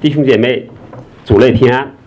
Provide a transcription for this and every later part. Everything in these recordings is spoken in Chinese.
弟兄姐妹，主内平安。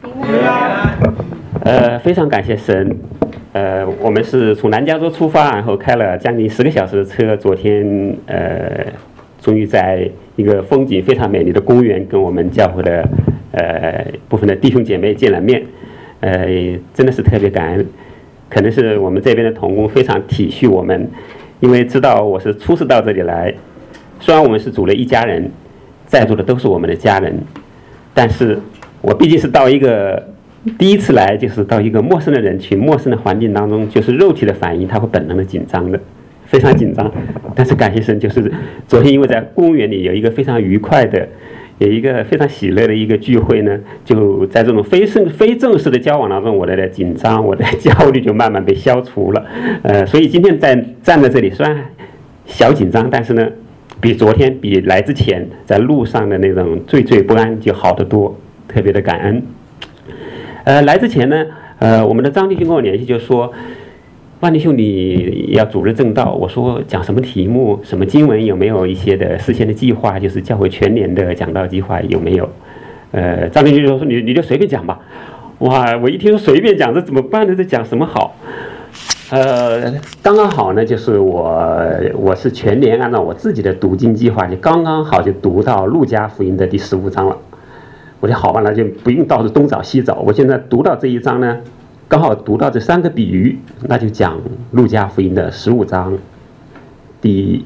非常感谢神。我们是从南加州出发，然后开了将近10个小时的车。昨天终于在一个风景非常美丽的公园，跟我们教会的部分的弟兄姐妹见了面。真的是特别感恩。可能是我们这边的同工非常体恤我们，因为知道我是初次到这里来。虽然我们是主的一家人，在座的都是我们的家人，但是我毕竟是到一个第一次来，就是到一个陌生的人群、陌生的环境当中，就是肉体的反应，它会本能的紧张的，非常紧张。但是感谢神，就是昨天因为在公园里有一个非常愉快的，有一个非常喜乐的一个聚会呢，就在这种非正式的交往当中，我的紧张、我的焦虑就慢慢被消除了。所以今天站在这里，虽然小紧张，但是呢，比昨天、比来之前在路上的那种惴不安就好得多，特别的感恩。来之前呢，我们的张弟兄跟我联系，就说万弟兄你要主日正道，我说讲什么题目、什么经文，有没有一些的事先的计划，就是教会全年的讲道计划有没有？张弟兄就说你就随便讲吧。哇，我一听说随便讲，这怎么办呢？这讲什么好？刚刚好呢，就是我是全年按照我自己的读经计划，就刚刚好就读到路加福音的第15章了。我就好吧，那就不用到处东找西找。我现在读到这一章呢，刚好读到这3个比喻，那就讲路加福音的15章第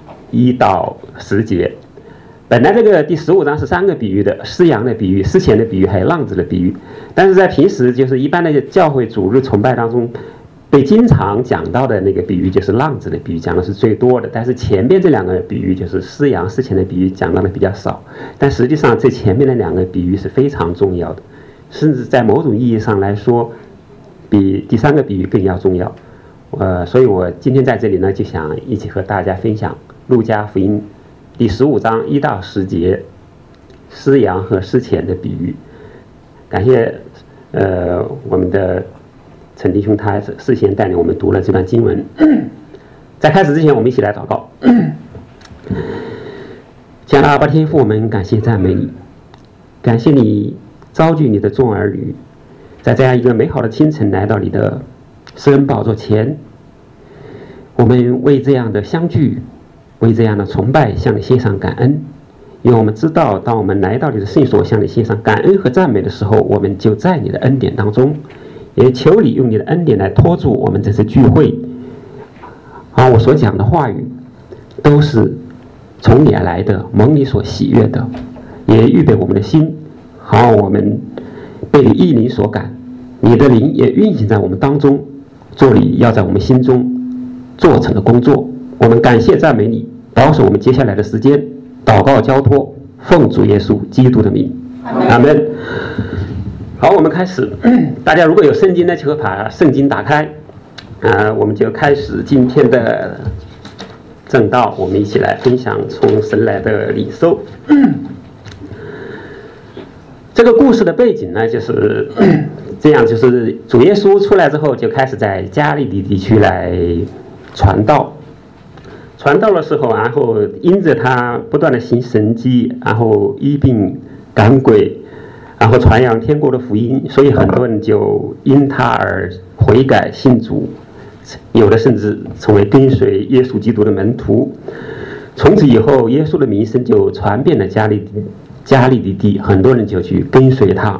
1到10节。本来这个第15章是3个比喻的，失羊的比喻、失钱的比喻，还有浪子的比喻。但是在平时就是一般的教会主日崇拜当中，被经常讲到的那个比喻就是浪子的比喻，讲的是最多的。但是前面这2个比喻就是失羊失钱的比喻讲到的比较少。但实际上这前面的2个比喻是非常重要的，甚至在某种意义上来说比第3个比喻更要重要。所以我今天在这里呢，就想一起和大家分享路加福音第15章1到10节失羊和失钱的比喻。感谢我们的陈弟兄，他事先带领我们读了这段经文。在开始之前，我们一起来祷告。亲爱的阿爸天父，我们感谢赞美你，感谢你召聚你的众儿女，在这样一个美好的清晨来到你的施恩宝座前。我们为这样的相聚，为这样的崇拜向你献上感恩，因为我们知道，当我们来到你的圣所向你献上感恩和赞美的时候，我们就在你的恩典当中。也求你用你的恩典来托住我们这次聚会。我所讲的话语都是从你而来的，蒙你所喜悦的，也预备我们的心，好我们被你意灵所感，你的灵也运行在我们当中，做你要在我们心中做成的工作。我们感谢赞美你，保守我们接下来的时间，祷告交托，奉主耶稣基督的名，阿们。好，我们开始。大家如果有圣经呢，就把圣经打开。我们就开始今天的正道，我们一起来分享从神来的领受。这个故事的背景呢，就是这样，就是主耶稣出来之后，就开始在加利利地区来传道。传道的时候，然后因着他不断的行神迹，然后医病赶鬼，然后传扬天国的福音，所以很多人就因他而悔改信主，有的甚至成为跟随耶稣基督的门徒。从此以后，耶稣的名声就传遍了加利利地，很多人就去跟随他。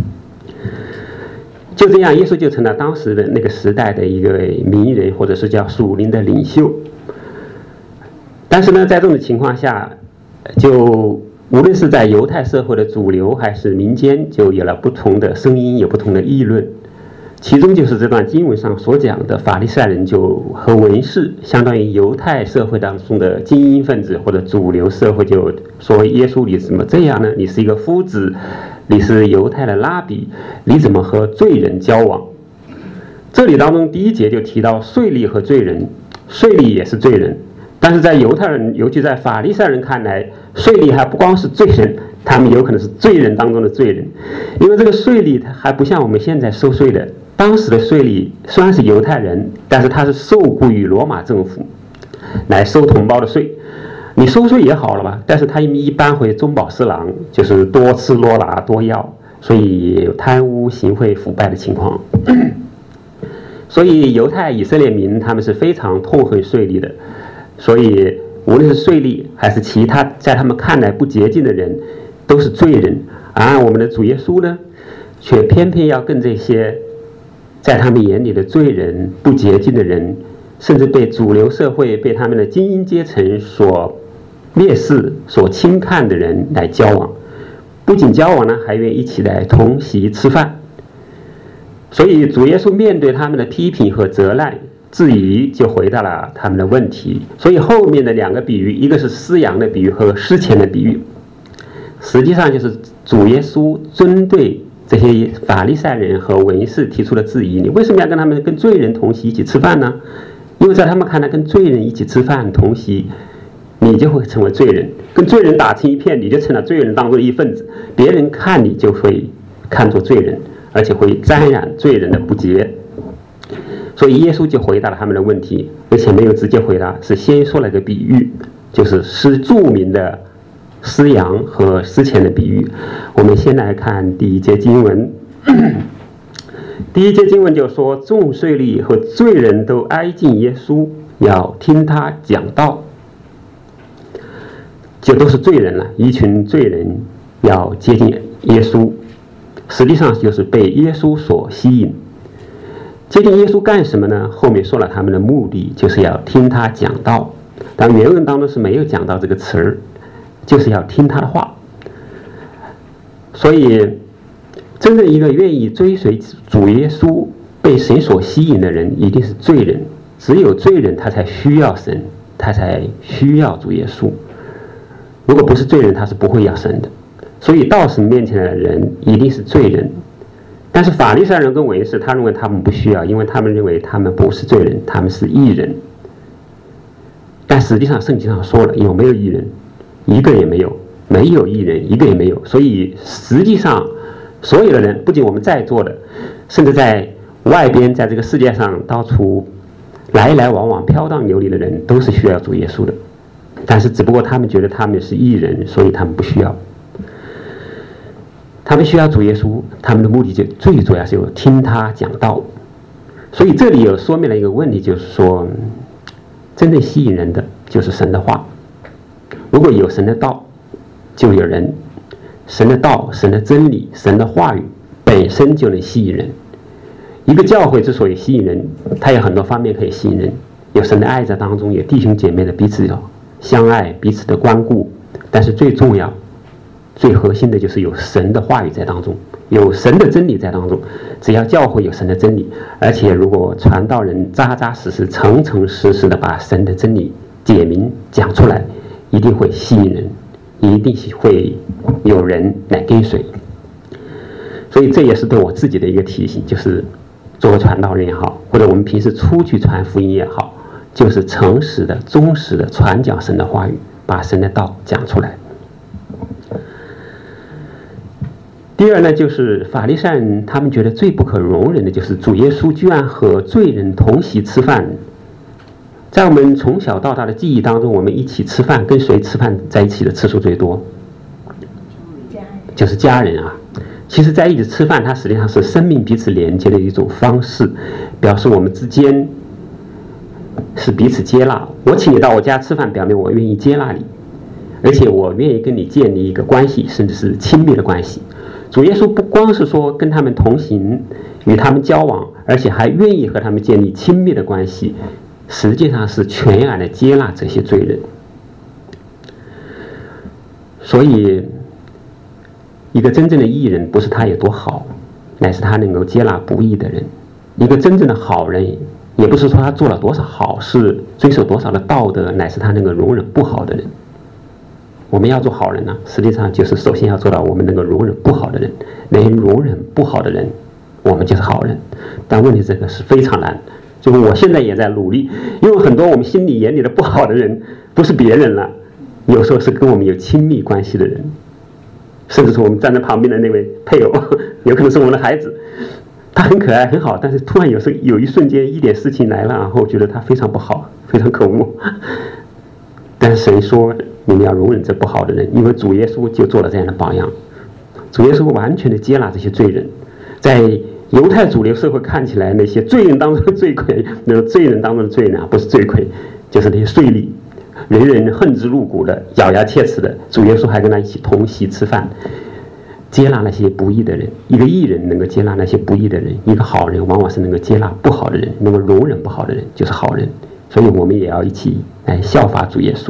就这样，耶稣就成了当时的那个时代的一个名人，或者是叫属灵的领袖。但是呢，在这种情况下，就无论是在犹太社会的主流还是民间，就有了不同的声音，有不同的议论。其中就是这段经文上所讲的法利赛人就和文士，相当于犹太社会当中的精英分子或者主流社会，就说耶稣你怎么这样呢？你是一个夫子，你是犹太的拉比，你怎么和罪人交往？这里当中第1节就提到税吏和罪人，税吏也是罪人。但是在犹太人，尤其在法利赛人看来，税吏还不光是罪人，他们有可能是罪人当中的罪人。因为这个税吏他还不像我们现在收税的，当时的税吏虽然是犹太人，但是他是受雇于罗马政府来收同胞的税。 你收税也好了吧，但是他一般会中饱私囊，就是多吃多拿多要，所以有贪污行贿腐败的情况。所以犹太以色列民他们是非常痛恨税吏的，所以无论是税吏还是其他在他们看来不洁净的人都是罪人，而我们的主耶稣呢，却偏偏要跟这些在他们眼里的罪人、不洁净的人，甚至被主流社会、被他们的精英阶层所蔑视、所轻看的人来交往。不仅交往呢，还愿意一起来同席吃饭。所以主耶稣面对他们的批评和责难、质疑，就回答了他们的问题。所以后面的两个比喻，一个是失羊的比喻和失钱的比喻，实际上就是主耶稣针对这些法利赛人和文士提出的质疑：你为什么要跟他们跟罪人同席一起吃饭呢？因为在他们看来，跟罪人一起吃饭同席，你就会成为罪人，跟罪人打成一片，你就成了罪人当中的一份子，别人看你就会看作罪人，而且会沾染罪人的不洁。所以耶稣就回答了他们的问题，而且没有直接回答，是先说了个比喻，就是著名的失羊和失钱的比喻。我们先来看第一节经文。第一节经文就说，众税吏和罪人都挨近耶稣，要听他讲道。就都是罪人了，一群罪人要接近耶稣，实际上就是被耶稣所吸引。接近耶稣干什么呢？后面说了他们的目的，就是要听他讲道。但原文当中是没有讲到这个词儿，就是要听他的话。所以真正一个愿意追随主耶稣、被神所吸引的人，一定是罪人。只有罪人他才需要神，他才需要主耶稣。如果不是罪人，他是不会要神的。所以到神面前的人一定是罪人。但是法利赛人跟文士，他认为他们不需要，因为他们认为他们不是罪人，他们是义人。但实际上圣经上说了，有没有义人？一个也没有，没有义人，一个也没有。所以实际上所有的人，不仅我们在座的，甚至在外边，在这个世界上到处来来往往飘荡流离的人，都是需要主耶稣的。但是只不过他们觉得他们是义人，所以他们不需要。他们需要主耶稣，他们的目的就最主要是有听他讲道。所以这里有说明了一个问题，就是说真正吸引人的就是神的话。如果有神的道，就有人。神的道、神的真理、神的话语本身就能吸引人。一个教会之所以吸引人，它有很多方面可以吸引人，有神的爱在当中，有弟兄姐妹的彼此相爱、彼此的关顾，但是最重要、最核心的就是有神的话语在当中，有神的真理在当中。只要教会有神的真理，而且如果传道人扎扎实实、诚诚实实的把神的真理解明讲出来，一定会吸引人，一定会有人来跟随。所以这也是对我自己的一个提醒，就是作为传道人也好，或者我们平时出去传福音也好，就是诚实的、忠实的传讲神的话语，把神的道讲出来。第二呢，就是法利赛人他们觉得最不可容忍的就是主耶稣居然和罪人同席吃饭。在我们从小到大的记忆当中，我们一起吃饭，跟谁吃饭在一起的次数最多？就是家人啊。其实在一起吃饭，它实际上是生命彼此连接的一种方式，表示我们之间是彼此接纳。我请你到我家吃饭，表明我愿意接纳你，而且我愿意跟你建立一个关系，甚至是亲密的关系。主耶稣不光是说跟他们同行，与他们交往，而且还愿意和他们建立亲密的关系，实际上是全然的接纳这些罪人。所以一个真正的义人，不是他有多好，乃是他能够接纳不义的人。一个真正的好人，也不是说他做了多少好事，遵守多少的道德，乃是他能够容忍不好的人。我们要做好人呢，实际上就是首先要做到我们能够容忍不好的人，能容忍不好的人，我们就是好人。但问题这个是非常难，就是我现在也在努力，因为很多我们心里眼里的不好的人，不是别人了，有时候是跟我们有亲密关系的人，甚至是我们站在旁边的那位配偶，有可能是我们的孩子，他很可爱很好，但是突然有时候有一瞬间一点事情来了，然后我觉得他非常不好，非常可恶。 但是神说你们要容忍这不好的人，因为主耶稣就做了这样的榜样。主耶稣完全的接纳这些罪人，在犹太主流社会看起来，那些罪人当中的罪魁，那个罪人当中的罪人不是罪魁，就是那些税吏，人人恨之入骨的，咬牙切齿的，主耶稣还跟他一起同席吃饭，接纳那些不义的人。一个义人能够接纳那些不义的人，一个好人往往是能够接纳不好的人，能够容忍不好的人，就是好人。所以我们也要一起来效法主耶稣。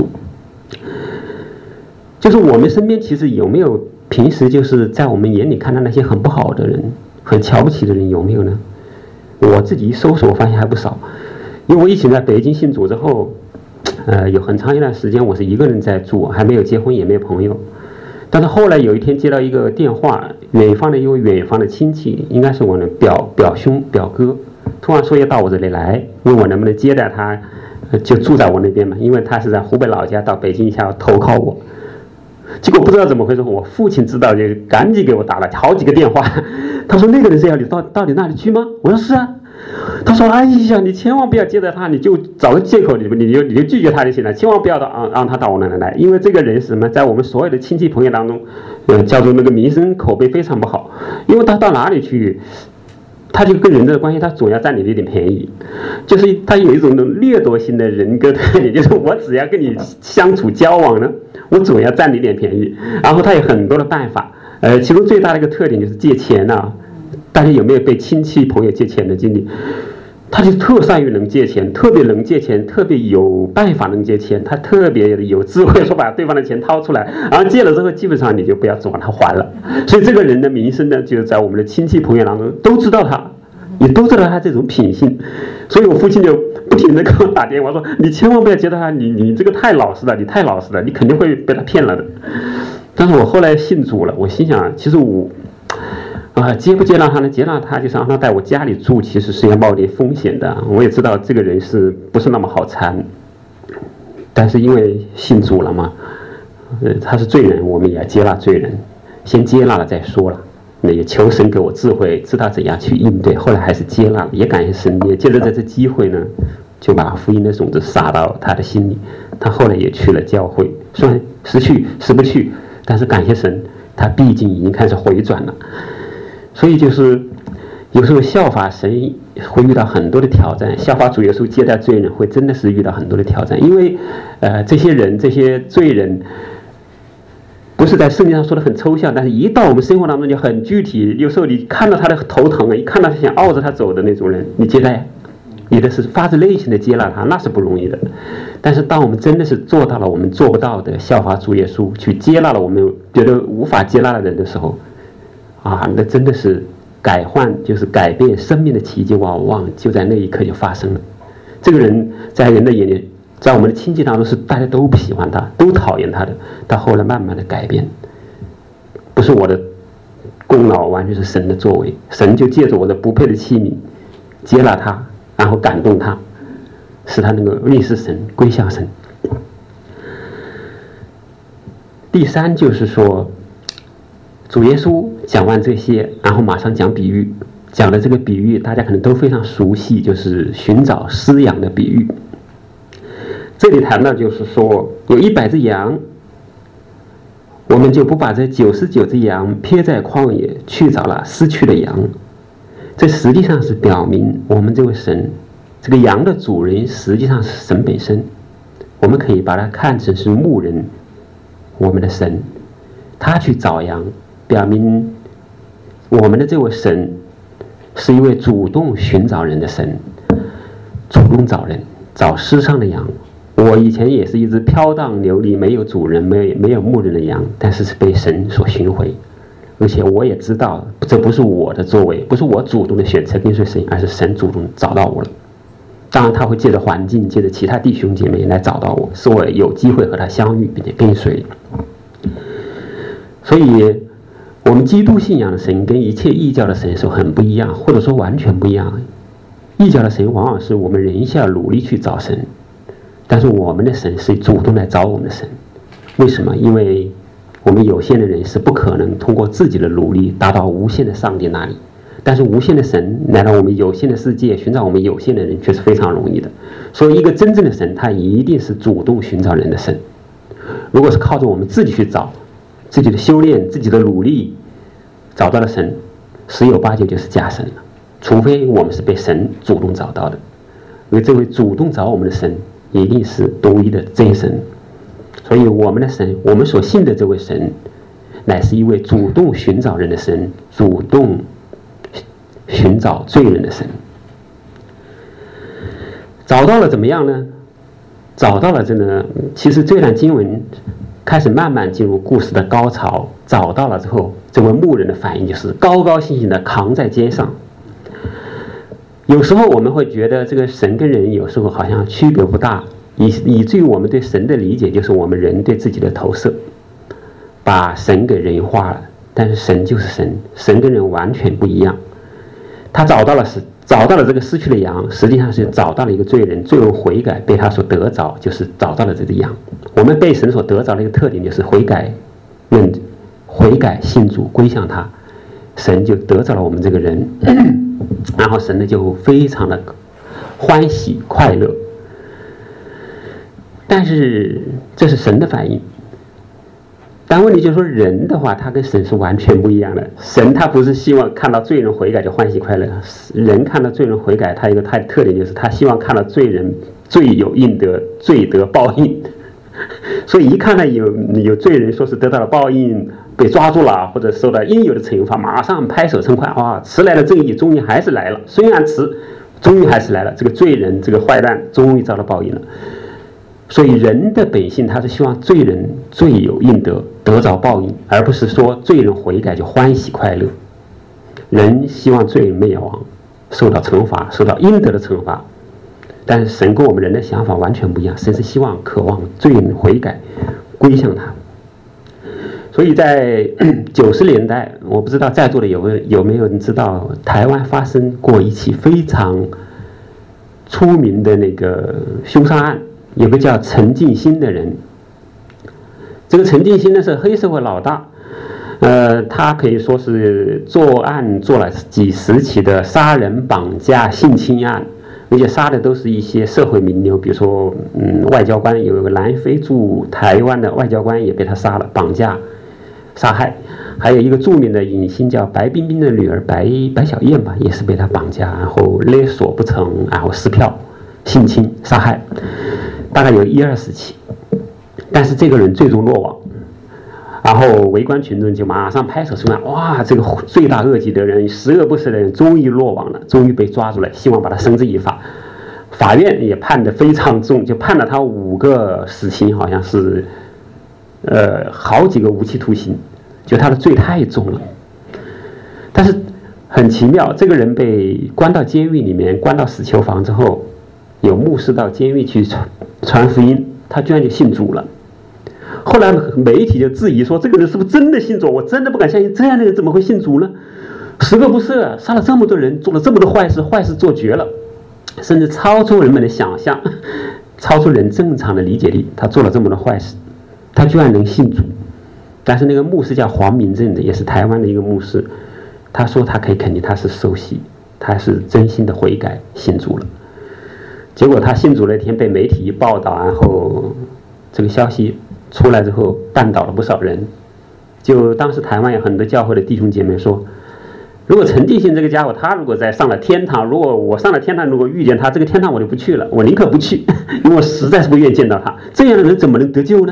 就是我们身边其实有没有平时就是在我们眼里看到那些很不好的人，很瞧不起的人，有没有呢？我自己一搜索，我发现还不少。因为我以前在北京信主之后，有很长一段时间我是一个人在住，还没有结婚，也没有朋友。但是后来有一天接到一个电话，远方的一位远方的亲戚，应该是我的表兄表哥，突然说要到我这里来，问我能不能接待他，就住在我那边嘛，因为他是在湖北老家，到北京一下要投靠我。结果不知道怎么回事，我父亲知道就赶紧给我打了好几个电话。他说那个人是要你到你那里去吗？我说是啊。他说哎呀，你千万不要接待他，你就找个借口，你就拒绝他就行了，千万不要让他到我那里来，因为这个人是什么，在我们所有的亲戚朋友当中，叫做那个名声口碑非常不好，因为他到哪里去，他就跟人的关系，他总要占你的一点便宜，就是他有一种掠夺性的人格特点，就是我只要跟你相处交往呢，我总要占你一点便宜。然后他有很多的办法，其中最大的一个特点就是借钱啊。大家有没有被亲戚朋友借钱的经历？他就特善于能借钱，特别能借钱，特别有办法能借钱，他特别有智慧，说把对方的钱掏出来，然后借了之后，基本上你就不要指望他还了。所以这个人的名声呢，就是在我们的亲戚朋友当中都知道他，也都知道他这种品性。所以我父亲就不停地给我打电话说：“你千万不要接待他，你这个太老实了，你太老实了，你肯定会被他骗了的。”但是我后来信主了，我心想，其实我。接不接纳他呢？接纳他就是让他在我家里住，其实是要冒点风险的。我也知道这个人是不是那么好缠，但是因为信主了嘛，他是罪人，我们也要接纳罪人，先接纳了再说了。那也求神给我智慧，知道怎样去应对。后来还是接纳了，也感谢神，也借着这次机会呢，就把福音的种子撒到他的心里。他后来也去了教会，虽然时去时不去，但是感谢神，他毕竟已经开始回转了。所以就是有时候效法神会遇到很多的挑战，效法主耶稣接待罪人会真的是遇到很多的挑战，因为这些人这些罪人不是在圣经上说的很抽象，但是一到我们生活当中就很具体。有时候你看到他的头疼一看到他想拗着他走的那种人，你接待，你的是发自内心的接纳他，那是不容易的。但是当我们真的是做到了我们做不到的，效法主耶稣去接纳了我们觉得无法接纳的人的时候，那真的是就是改变生命的奇迹，往往就在那一刻就发生了。这个人在人的眼里，在我们的亲戚当中是大家都不喜欢他，都讨厌他的，到后来慢慢的改变，不是我的功劳，完全是神的作为。神就借着我的不配的器皿接纳他，然后感动他，使他能够认识神，归向神。第三就是说，主耶稣讲完这些，然后马上讲比喻，讲的这个比喻大家可能都非常熟悉，就是寻找失羊的比喻。这里谈到就是说，有100只羊，我们就不把这99只羊撇在旷野，去找了失去的羊。这实际上是表明我们这位神，这个羊的主人实际上是神本身，我们可以把它看成是牧人，我们的神，他去找羊，表明我们的这位神是一位主动寻找人的神，主动找人，找失丧的羊。我以前也是一只飘荡流离、没有主人、没有牧人的羊，但是是被神所寻回，而且我也知道这不是我的作为，不是我主动的选择跟随神，而是神主动找到我了。当然他会借着环境，借着其他弟兄姐妹来找到我，使我有机会和他相遇并且跟随。所以我们基督信仰的神跟一切异教的神是很不一样，或者说完全不一样。异教的神往往是我们人下努力去找神，但是我们的神是主动来找我们的神。为什么？因为我们有限的人是不可能通过自己的努力达到无限的上帝那里， 但是无限的神来到我们有限的世界，寻找我们有限的人却是非常容易的。所以一个真正的神，他一定是主动寻找人的神。如果是靠着我们自己去找，自己的修炼、自己的努力找到了神，十有八九就是假神了。除非我们是被神主动找到的，因为这位主动找我们的神一定是独一的真神。所以我们的神，我们所信的这位神，乃是一位主动寻找人的神，主动寻找罪人的神。找到了怎么样呢？找到了真的，其实这段经文开始慢慢进入故事的高潮。找到了之后，这位牧人的反应就是高高兴兴的扛在肩上。有时候我们会觉得这个神跟人有时候好像区别不大，以至于我们对神的理解就是我们人对自己的投射，把神给人化了。但是神就是神，神跟人完全不一样。他找到了这个失去的羊，实际上是找到了一个罪人，罪人悔改被他所得着，就是找到了这只羊。我们被神所得着的一个特点就是悔改信主归向他，神就得着了我们这个人，然后神呢就非常的欢喜快乐。但是这是神的反应，但问题就是说人的话，他跟神是完全不一样的。神他不是希望看到罪人悔改就欢喜快乐，人看到罪人悔改，他有一个他的特点就是他希望看到罪人罪有应得，罪得报应。所以一看到有罪人说是得到了报应，被抓住了或者受到应有的惩罚，马上拍手称快，哇，迟来的正义终于还是来了，虽然迟，终于还是来了，这个罪人这个坏蛋终于遭到报应了。所以人的本性他是希望罪人罪有应得，得着报应，而不是说罪人悔改就欢喜快乐。人希望罪人灭亡，受到惩罚，受到应得的惩罚。但是神跟我们人的想法完全不一样，神是希望渴望罪人悔改归向他。所以在90年代，我不知道在座的有没有人知道台湾发生过一起非常出名的那个凶杀案，有个叫陈进兴的人。这个陈进兴呢是黑社会老大，他可以说是作案做了几十起的杀人、绑架、性侵案，而且杀的都是一些社会名流，比如说外交官，有一个南非驻台湾的外交官也被他杀了，绑架、杀害。还有一个著名的影星叫白冰冰的女儿白小燕吧，也是被他绑架，然后勒索不成，然后撕票、性侵、杀害，大概有10-20起。但是这个人最终落网，然后围观群众就马上拍手称快，哇，这个罪大恶极的人、十恶不赦的人终于落网了，终于被抓住了，希望把他绳之以法。法院也判得非常重，就判了他5个死刑，好像是好几个无期徒刑，就他的罪太重了。但是很奇妙，这个人被关到监狱里面，关到死囚房之后，有牧师到监狱去传福音，他居然就信主了。后来媒体就质疑说，这个人是不是真的信主？我真的不敢相信，这样的人怎么会信主呢？十恶不赦，杀了这么多人，做了这么多坏事，坏事做绝了，甚至超出人们的想象，超出人正常的理解力。他做了这么多坏事，他居然能信主。但是那个牧师叫黄明正的，也是台湾的一个牧师，他说他可以肯定他是受洗，他是真心的悔改信主了。结果他信主那天被媒体一报道，然后这个消息出来之后绊倒了不少人。就当时台湾有很多教会的弟兄姐妹说，如果陈进兴这个家伙，他如果上了天堂，如果我上了天堂，如果遇见他，这个天堂我就不去了，我宁可不去，因为我实在是不愿意见到他，这样的人怎么能得救呢？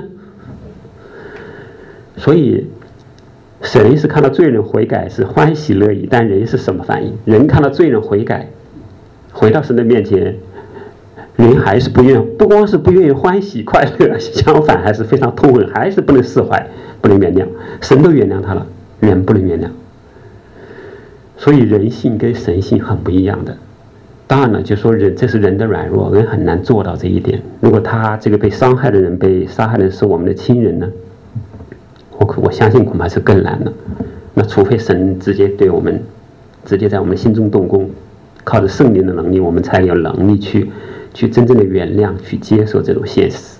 所以神是看到罪人悔改是欢喜乐意，但人是什么反应？人看到罪人悔改回到神的面前，人还是不光是不愿意欢喜快乐，相反还是非常痛恨，还是不能释怀，不能原谅。神都原谅他了，人不能原谅。所以人性跟神性很不一样的。当然了，就说这是人的软弱，人很难做到这一点。如果他这个被伤害的人、被杀害的人是我们的亲人呢，我相信恐怕是更难了。那除非神直接在我们心中动工，靠着圣灵的能力，我们才有能力去真正的原谅，去接受这种现实。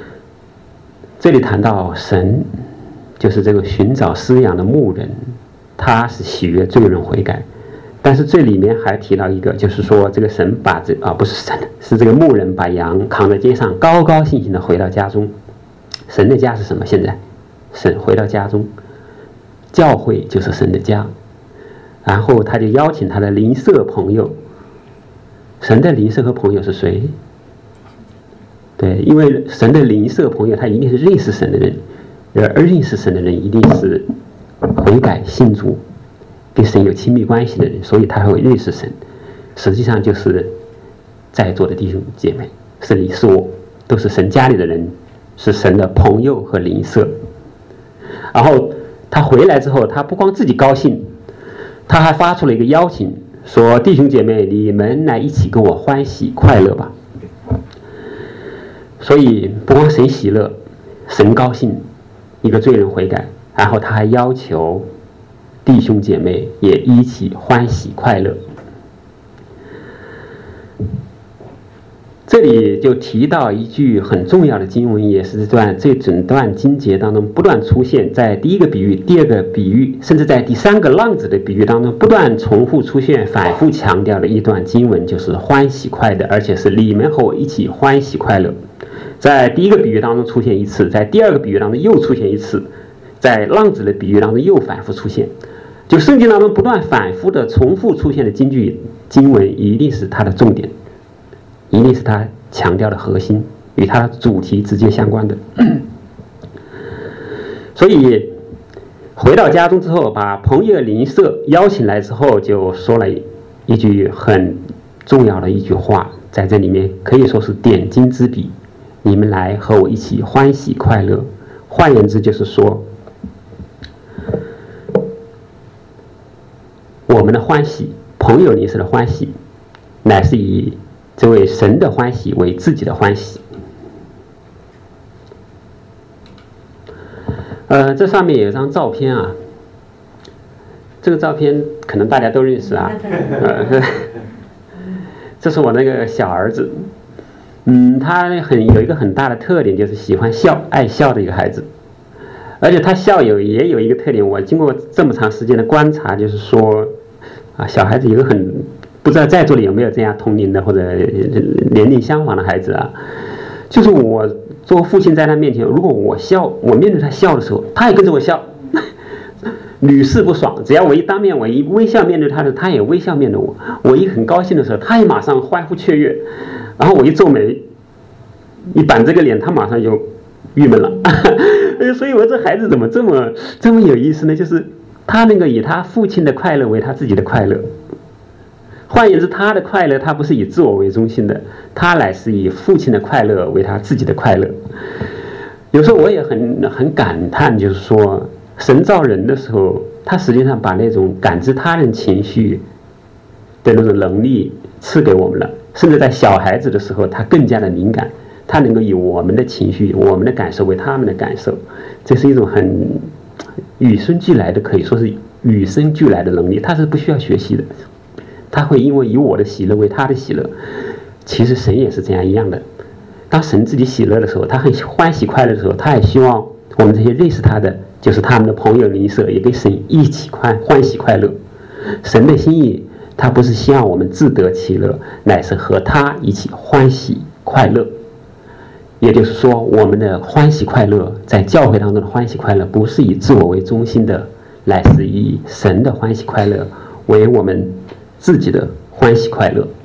这里谈到神，就是这个寻找失羊的牧人， 他是喜悦罪人悔改。但是这里面还提到一个，就是说这个神把不是神，是这个牧人把羊扛在肩上，高高兴兴的回到家中。神的家是什么？现在神回到家中，教会就是神的家。然后他就邀请他的邻舍朋友。神的邻舍和朋友是谁？对，因为神的邻舍朋友他一定是认识神的人，而认识神的人一定是悔改信主跟神有亲密关系的人，所以他会认识神。实际上就是在座的弟兄姐妹，是你是我，都是神家里的人，是神的朋友和邻舍。然后他回来之后，他不光自己高兴，他还发出了一个邀请，说弟兄姐妹，你们来一起跟我欢喜快乐吧。所以不光神喜乐，神高兴一个罪人悔改，然后他还要求弟兄姐妹也一起欢喜快乐。这里就提到一句很重要的经文，也是这整段经节当中不断出现，在第一个比喻、第二个比喻，甚至在第三个浪子的比喻当中不断重复出现、反复强调的一段经文，就是欢喜快乐，而且是你们和我一起欢喜快乐。在第一个比喻当中出现一次，在第二个比喻当中又出现一次，在浪子的比喻当中又反复出现。就圣经当中不断反复的重复出现的经文，一定是它的重点，一定是它强调的核心，与它的主题直接相关的。所以回到家中之后，把朋友邻舍邀请来之后，就说了一句很重要的一句话，在这里面可以说是点睛之笔，你们来和我一起欢喜快乐。换言之就是说，我们的欢喜，朋友邻舍的欢喜，乃是以这位神的欢喜为自己的欢喜。这上面有一张照片啊，这个照片可能大家都认识啊，这是我那个小儿子，他有一个很大的特点，就是喜欢笑，爱笑的一个孩子。而且他笑也有一个特点，我经过这么长时间的观察，就是说小孩子有个不知道在座的有没有这样同龄的或者年龄相仿的孩子啊，就是我做父亲在他面前，如果我面对他笑的时候，他也跟着我笑，屡试不爽。只要我一当面，我一微笑面对他的，他也微笑面对我。我一很高兴的时候，他也马上欢呼雀跃。然后我一皱眉，一板这个脸，他马上就郁闷了。所以我这孩子怎么这么有意思呢？就是他能够以他父亲的快乐为他自己的快乐。换言之，他的快乐他不是以自我为中心的，他乃是以父亲的快乐为他自己的快乐。有时候我也很感叹，就是说神造人的时候，他实际上把那种感知他人情绪的那种能力赐给我们了，甚至在小孩子的时候他更加的敏感，他能够以我们的情绪、我们的感受为他们的感受。这是一种很与生俱来的，可以说是与生俱来的能力，他是不需要学习的。他会因为以我的喜乐为他的喜乐。其实神也是这样一样的，当神自己喜乐的时候，他很欢喜快乐的时候，他也希望我们这些认识他的，就是他们的朋友邻舍，也跟神一起欢喜快乐。神的心意，他不是希望我们自得其乐，乃是和他一起欢喜快乐。也就是说，我们的欢喜快乐，在教会当中的欢喜快乐，不是以自我为中心的，乃是以神的欢喜快乐为我们自己的欢喜快乐。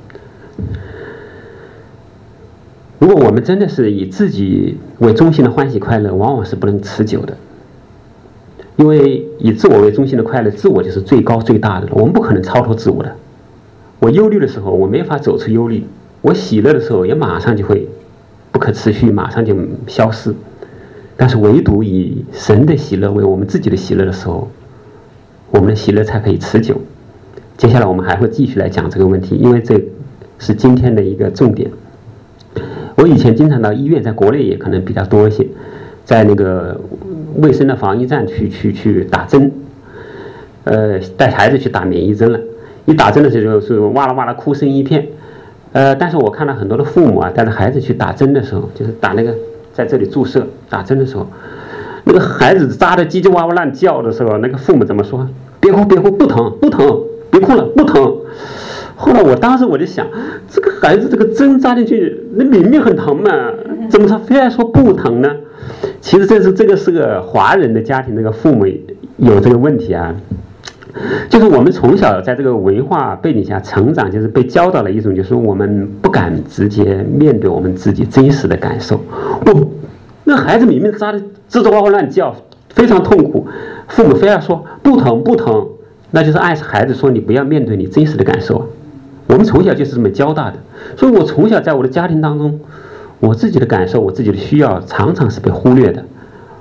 如果我们真的是以自己为中心的欢喜快乐，往往是不能持久的。因为以自我为中心的快乐，自我就是最高最大的了，我们不可能超脱自我的。我忧虑的时候，我没法走出忧虑；我喜乐的时候，也马上就会不可持续，马上就消失。但是唯独以神的喜乐为我们自己的喜乐的时候，我们的喜乐才可以持久。接下来我们还会继续来讲这个问题，因为这是今天的一个重点。我以前经常到医院，在国内也可能比较多一些，在那个卫生的防疫站去打针，带孩子去打免疫针了。一打针的时候是哇啦哇啦哭声一片，但是我看到很多的父母啊，带着孩子去打针的时候，就是打那个在这里注射打针的时候，那个孩子扎得叽叽哇哇乱叫的时候，那个父母怎么说？ 别哭别哭，不疼不疼，别哭了不疼。后来当时我就想，这个孩子这个针扎进去，那明明很疼嘛，怎么他非要说不疼呢？其实这个是个华人的家庭，这个父母有这个问题啊，就是我们从小在这个文化背景下成长，就是被教导了一种，就是我们不敢直接面对我们自己真实的感受。那孩子明明扎的吱吱哇哇乱叫，非常痛苦，父母非要说不疼不疼，那就是暗示孩子说你不要面对你真实的感受。我们从小就是这么教大的，所以我从小在我的家庭当中，我自己的感受，我自己的需要，常常是被忽略的。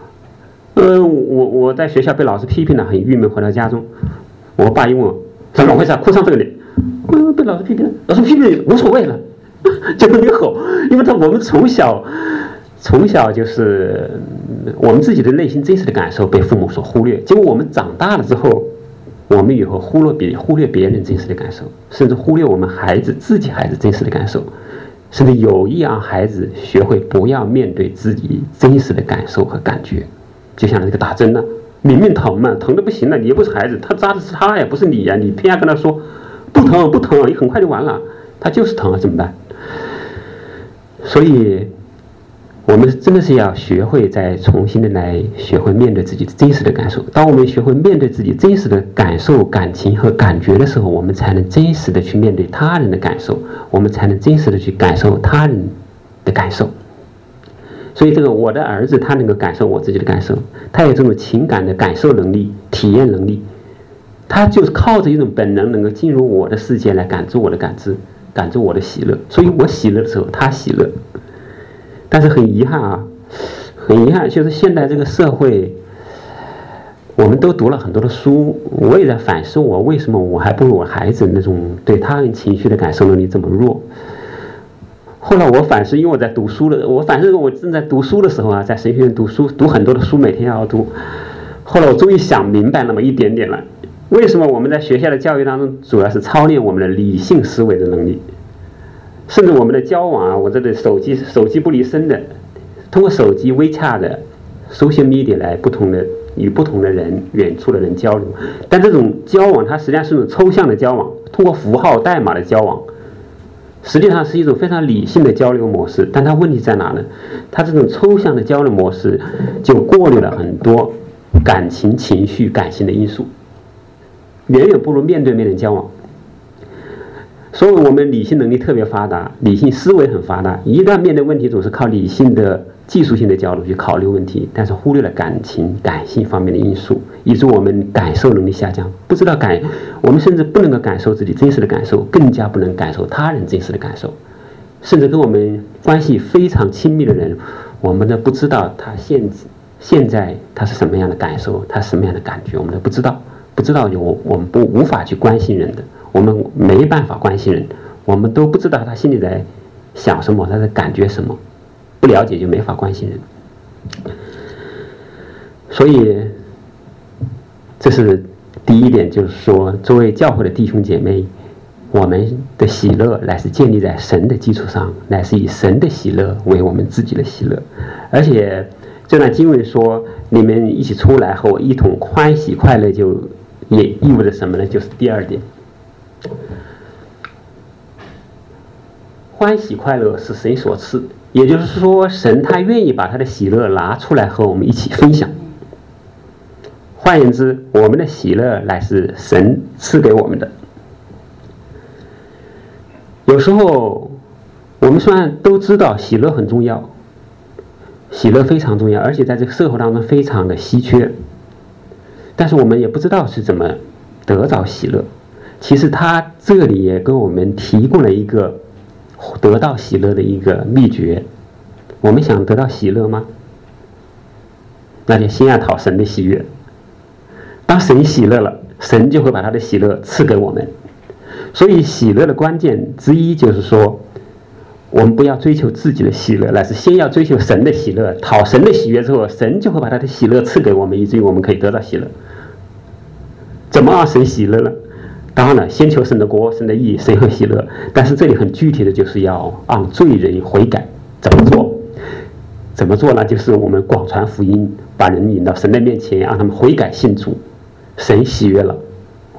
我在学校被老师批评了，很郁闷。回到家中，我爸一问我怎么回事，哭成这个脸。被老师批评了，老师批评无所谓了，就跟你吼，因为我们从小就是我们自己的内心真实的感受被父母所忽略，结果我们长大了之后，我们以后忽略别人真实的感受，甚至忽略我们自己孩子真实的感受，甚至有意让孩子学会不要面对自己真实的感受和感觉。就像这个打针呢，明明疼嘛，疼得不行了，你又不是孩子，他扎的是他呀，不是你呀，你偏要跟他说不疼不疼，你很快就完了，他就是疼了，怎么办？所以我们真的是要学会再重新的来学会面对自己的真实的感受。当我们学会面对自己真实的感受、感情和感觉的时候，我们才能真实的去面对他人的感受，我们才能真实的去感受他人的感受。所以我的儿子他能够感受我自己的感受，他有这种情感的感受能力、体验能力，他就是靠着一种本能能够进入我的世界来感知我的感知，感知我的喜乐。所以我喜乐的时候他喜乐。但是很遗憾，就是现在这个社会，我们都读了很多的书，我也在反思为什么我还不如我孩子那种对他人情绪的感受能力这么弱。后来我反思，因为我在读书了，我正在读书的时候啊，在神学院读书，读很多的书，每天要读。后来我终于想明白那么一点点了，为什么我们在学校的教育当中，主要是操练我们的理性思维的能力。甚至我们的交往啊，我这个手机不离身的，通过手机、WeChat 的 social media 来与不同的人、远处的人交流。但这种交往它实际上是一种抽象的交往，通过符号、代码的交往，实际上是一种非常理性的交流模式。但它问题在哪呢？它这种抽象的交流模式就过滤了很多感情、情绪、感性的因素，远远不如面对面的交往。所以我们理性能力特别发达，理性思维很发达，一旦面对问题总是靠理性的技术性的角度去考虑问题，但是忽略了感情感性方面的因素，以致我们感受能力下降，我们甚至不能够感受自己真实的感受，更加不能感受他人真实的感受。甚至跟我们关系非常亲密的人，我们都不知道他现在他是什么样的感受，他什么样的感觉，我们都不知道我们无法去关心人的，我们没办法关心人，我们都不知道他心里在想什么，他在感觉什么，不了解就没法关心人。所以这是第一点，就是说作为教会的弟兄姐妹，我们的喜乐乃是建立在神的基础上，乃是以神的喜乐为我们自己的喜乐。而且这段经文说你们一起出来和我一同欢喜快乐，就也意味着什么呢？就是第二点，欢喜快乐是神所赐，也就是说神他愿意把他的喜乐拿出来和我们一起分享。换言之，我们的喜乐乃是神赐给我们的。有时候我们虽然都知道喜乐很重要，喜乐非常重要，而且在这个社会当中非常的稀缺，但是我们也不知道是怎么得着喜乐。其实他这里也给我们提供了一个得到喜乐的一个秘诀。我们想得到喜乐吗？那就先要讨神的喜悦。当神喜乐了，神就会把他的喜乐赐给我们。所以喜乐的关键之一就是说，我们不要追求自己的喜乐，乃是先要追求神的喜乐。讨神的喜悦之后，神就会把他的喜乐赐给我们，以至于我们可以得到喜乐。怎么让神喜乐呢？当然了，先求神的国、神的义、神会喜乐。但是这里很具体的，就是要让罪人悔改。怎么做？怎么做呢？就是我们广传福音，把人引到神的面前，让他们悔改信主。神喜悦了，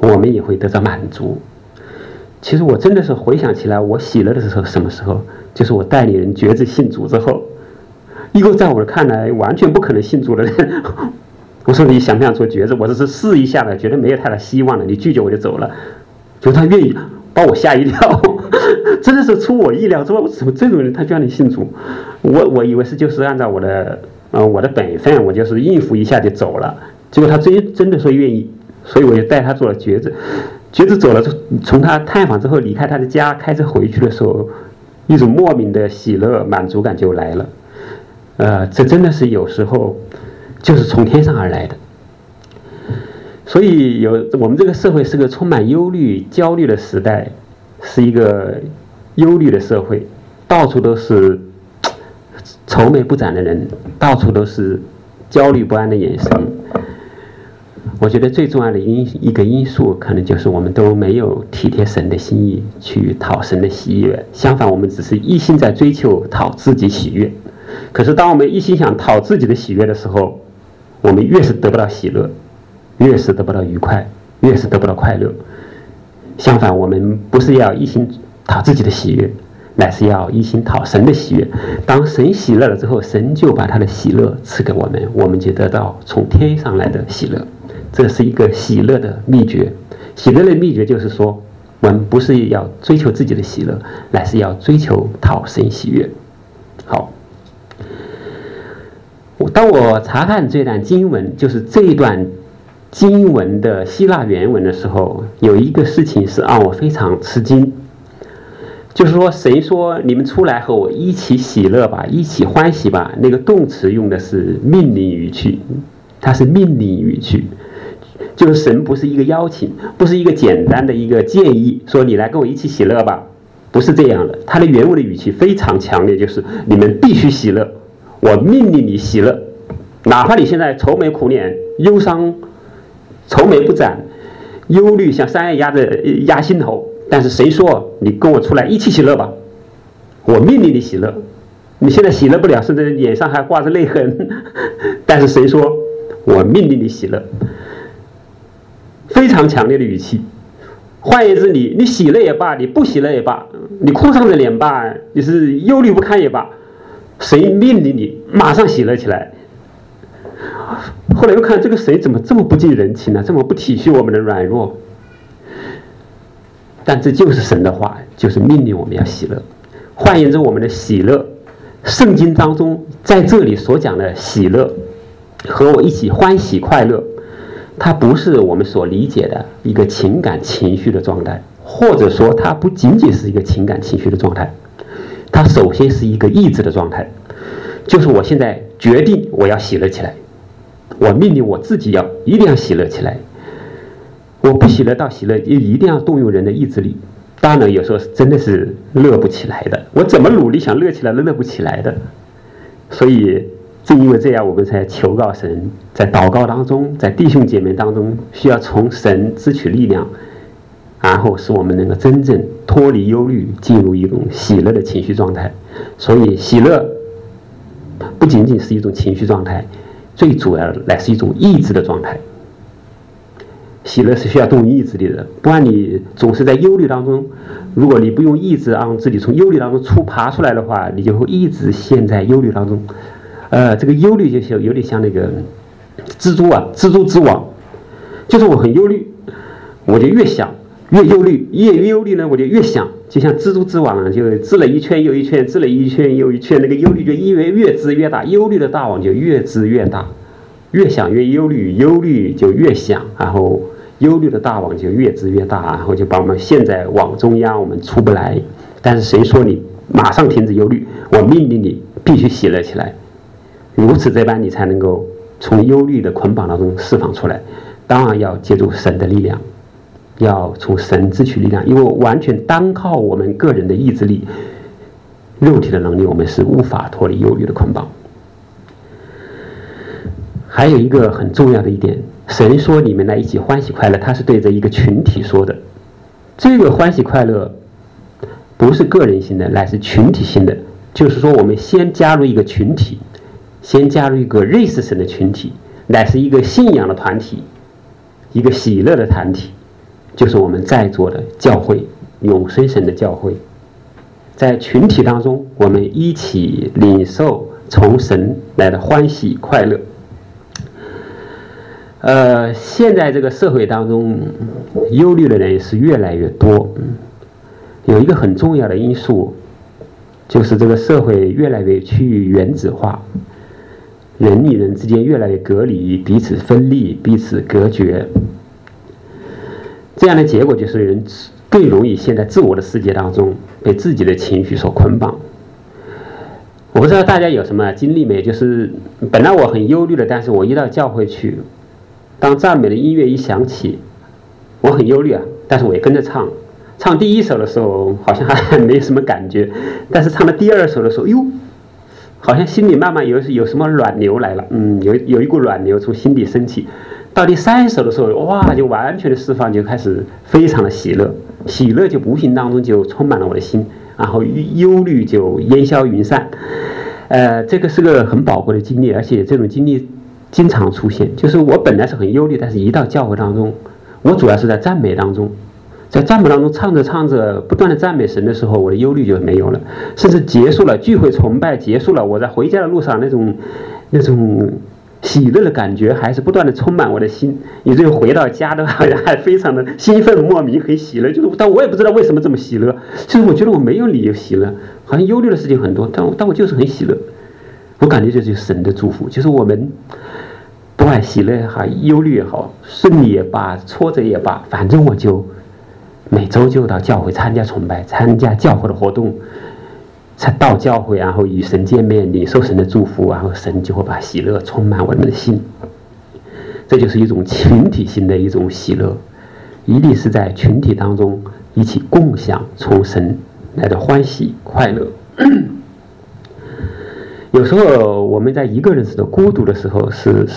我们也会得到满足。其实我真的是回想起来，我喜乐的时候什么时候？就是我带领人决志信主之后。一个在我看来完全不可能信主的人，我说你想不想做决志？我只是试一下的，觉得没有太大希望了，你拒绝我就走了。就他愿意，把我吓一跳，真的是出我意料之外。怎么这种人他居然能信主？我以为是就是按照我的本分，我就是应付一下就走了。结果他真的说愿意，所以我就带他做了决志。决志走了，从他探访之后离开他的家，开车回去的时候，一种莫名的喜乐满足感就来了。这真的是有时候就是从天上而来的。所以我们这个社会是个充满忧虑、焦虑的时代，是一个忧虑的社会，到处都是愁眉不展的人，到处都是焦虑不安的眼神。我觉得最重要的一个因素，可能就是我们都没有体贴神的心意，去讨神的喜悦。相反，我们只是一心在追求讨自己喜悦。可是当我们一心想讨自己的喜悦的时候，我们越是得不到喜乐，越是得不到愉快，越是得不到快乐。相反，我们不是要一心讨自己的喜悦，乃是要一心讨神的喜悦。当神喜乐了之后，神就把他的喜乐赐给我们，我们就得到从天上来的喜乐。这是一个喜乐的秘诀。喜乐的秘诀就是说，我们不是要追求自己的喜乐，乃是要追求讨神喜悦。好，当我查看这段经文，就是这一段经文的希腊原文的时候，有一个事情是让我非常吃惊，就是说神说你们出来和我一起喜乐吧，一起欢喜吧。那个动词用的是命令语气，它是命令语气，就是神不是一个邀请，不是一个简单的一个建议，说你来跟我一起喜乐吧，不是这样的。它的原文的语气非常强烈，就是你们必须喜乐，我命令你喜乐，哪怕你现在愁眉苦脸、忧伤、愁眉不展、忧虑像山压着压心头，但是谁说你跟我出来一起喜乐吧？我命令你喜乐。你现在喜乐不了，甚至脸上还挂着泪痕，但是谁说我命令你喜乐？非常强烈的语气。换言之，你喜乐也罢，你不喜乐也罢，你哭丧着脸罢，你是忧虑不堪也罢，谁命令你马上喜乐起来？后来又看这个谁怎么这么不近人情呢？这么不体恤我们的软弱？但这就是神的话，就是命令我们要喜乐。换言之，我们的喜乐，圣经当中在这里所讲的喜乐，和我一起欢喜快乐，它不是我们所理解的一个情感情绪的状态，或者说它不仅仅是一个情感情绪的状态，它首先是一个意志的状态，就是我现在决定我要喜乐起来，我命令我自己一定要喜乐起来。我不喜乐到喜乐，一定要动用人的意志力。当然有时候真的是乐不起来的，我怎么努力想乐起来都乐不起来的。所以正因为这样，我们才求告神，在祷告当中，在弟兄姐妹当中，需要从神支取力量，然后使我们能够真正脱离忧虑，进入一种喜乐的情绪状态。所以喜乐不仅仅是一种情绪状态，最主要的乃是一种意志的状态。喜乐是需要动意志力的，不然你总是在忧虑当中，如果你不用意志让自己从忧虑当中爬出来的话，你就会一直陷在忧虑当中。这个忧虑就有点像那个蜘蛛之网，就是我很忧虑，我就越想越忧虑，越忧虑呢我就越想，就像蜘蛛之网，就织了一圈又一圈，织了一圈又一圈，那个忧虑就越织越大，忧虑的大网就越织越大，越想越忧虑，忧虑就越想，然后忧虑的大网就越织越大，然后就把我们陷在网中央，我们出不来。但是谁说你马上停止忧虑？我命令你必须喜乐起来，如此这般你才能够从忧虑的捆绑当中释放出来。当然要借助神的力量，要从神支取力量，因为完全单靠我们个人的意志力、肉体的能力，我们是无法脱离忧虑的捆绑。还有一个很重要的一点，神说你们来一起欢喜快乐，他是对着一个群体说的。这个欢喜快乐不是个人性的，乃是群体性的，就是说我们先加入一个群体，先加入一个认识神的群体，乃是一个信仰的团体，一个喜乐的团体， 就是我们在座的教会，永生神的教会。在群体当中，我们一起领受从神来的欢喜快乐。现在这个社会当中，忧虑的人也是越来越多。有一个很重要的因素，就是这个社会越来越趋于原子化，人与人之间越来越隔离，彼此分立，彼此隔绝。这样的结果就是人更容易陷在自我的世界当中，被自己的情绪所捆绑。我不知道大家有什么经历没？就是本来我很忧虑的，但是我一到教会去，当赞美的音乐一响起，我很忧虑啊，但是我也跟着唱。唱第一首的时候好像还没什么感觉，但是唱到第二首的时候，哟，好像心里慢慢有什么暖流来了，有一股暖流从心底升起。到第三首的时候，哇，就完全的释放，就开始非常的喜乐，喜乐就无形当中就充满了我的心，然后忧虑就烟消云散。这个是个很宝贵的经历，而且这种经历经常出现。就是我本来是很忧虑，但是一到教会当中，我主要是在赞美当中，在赞美当中唱着唱着，不断的赞美神的时候，我的忧虑就没有了，甚至结束了聚会崇拜结束了，我在回家的路上那种喜乐的感觉还是不断的充满我的心，以至于回到家的好像还非常的兴奋莫名，很喜乐。就是但我也不知道为什么这么喜乐，就是我觉得我没有理由喜乐，好像忧虑的事情很多，但我就是很喜乐。我感觉这就是神的祝福，就是我们不管喜乐也好，忧虑也好，顺利也罢，挫折也罢，反正我就每周就到教会参加崇拜，参加教会的活动，才到教会，然后与神见面，领受神的祝福，然后神就会把喜乐充满我们的心。这就是一种群体性的一种喜乐，一定是在群体当中一起共享从神来的欢喜快乐。有时候我们在一个人时的孤独的时候，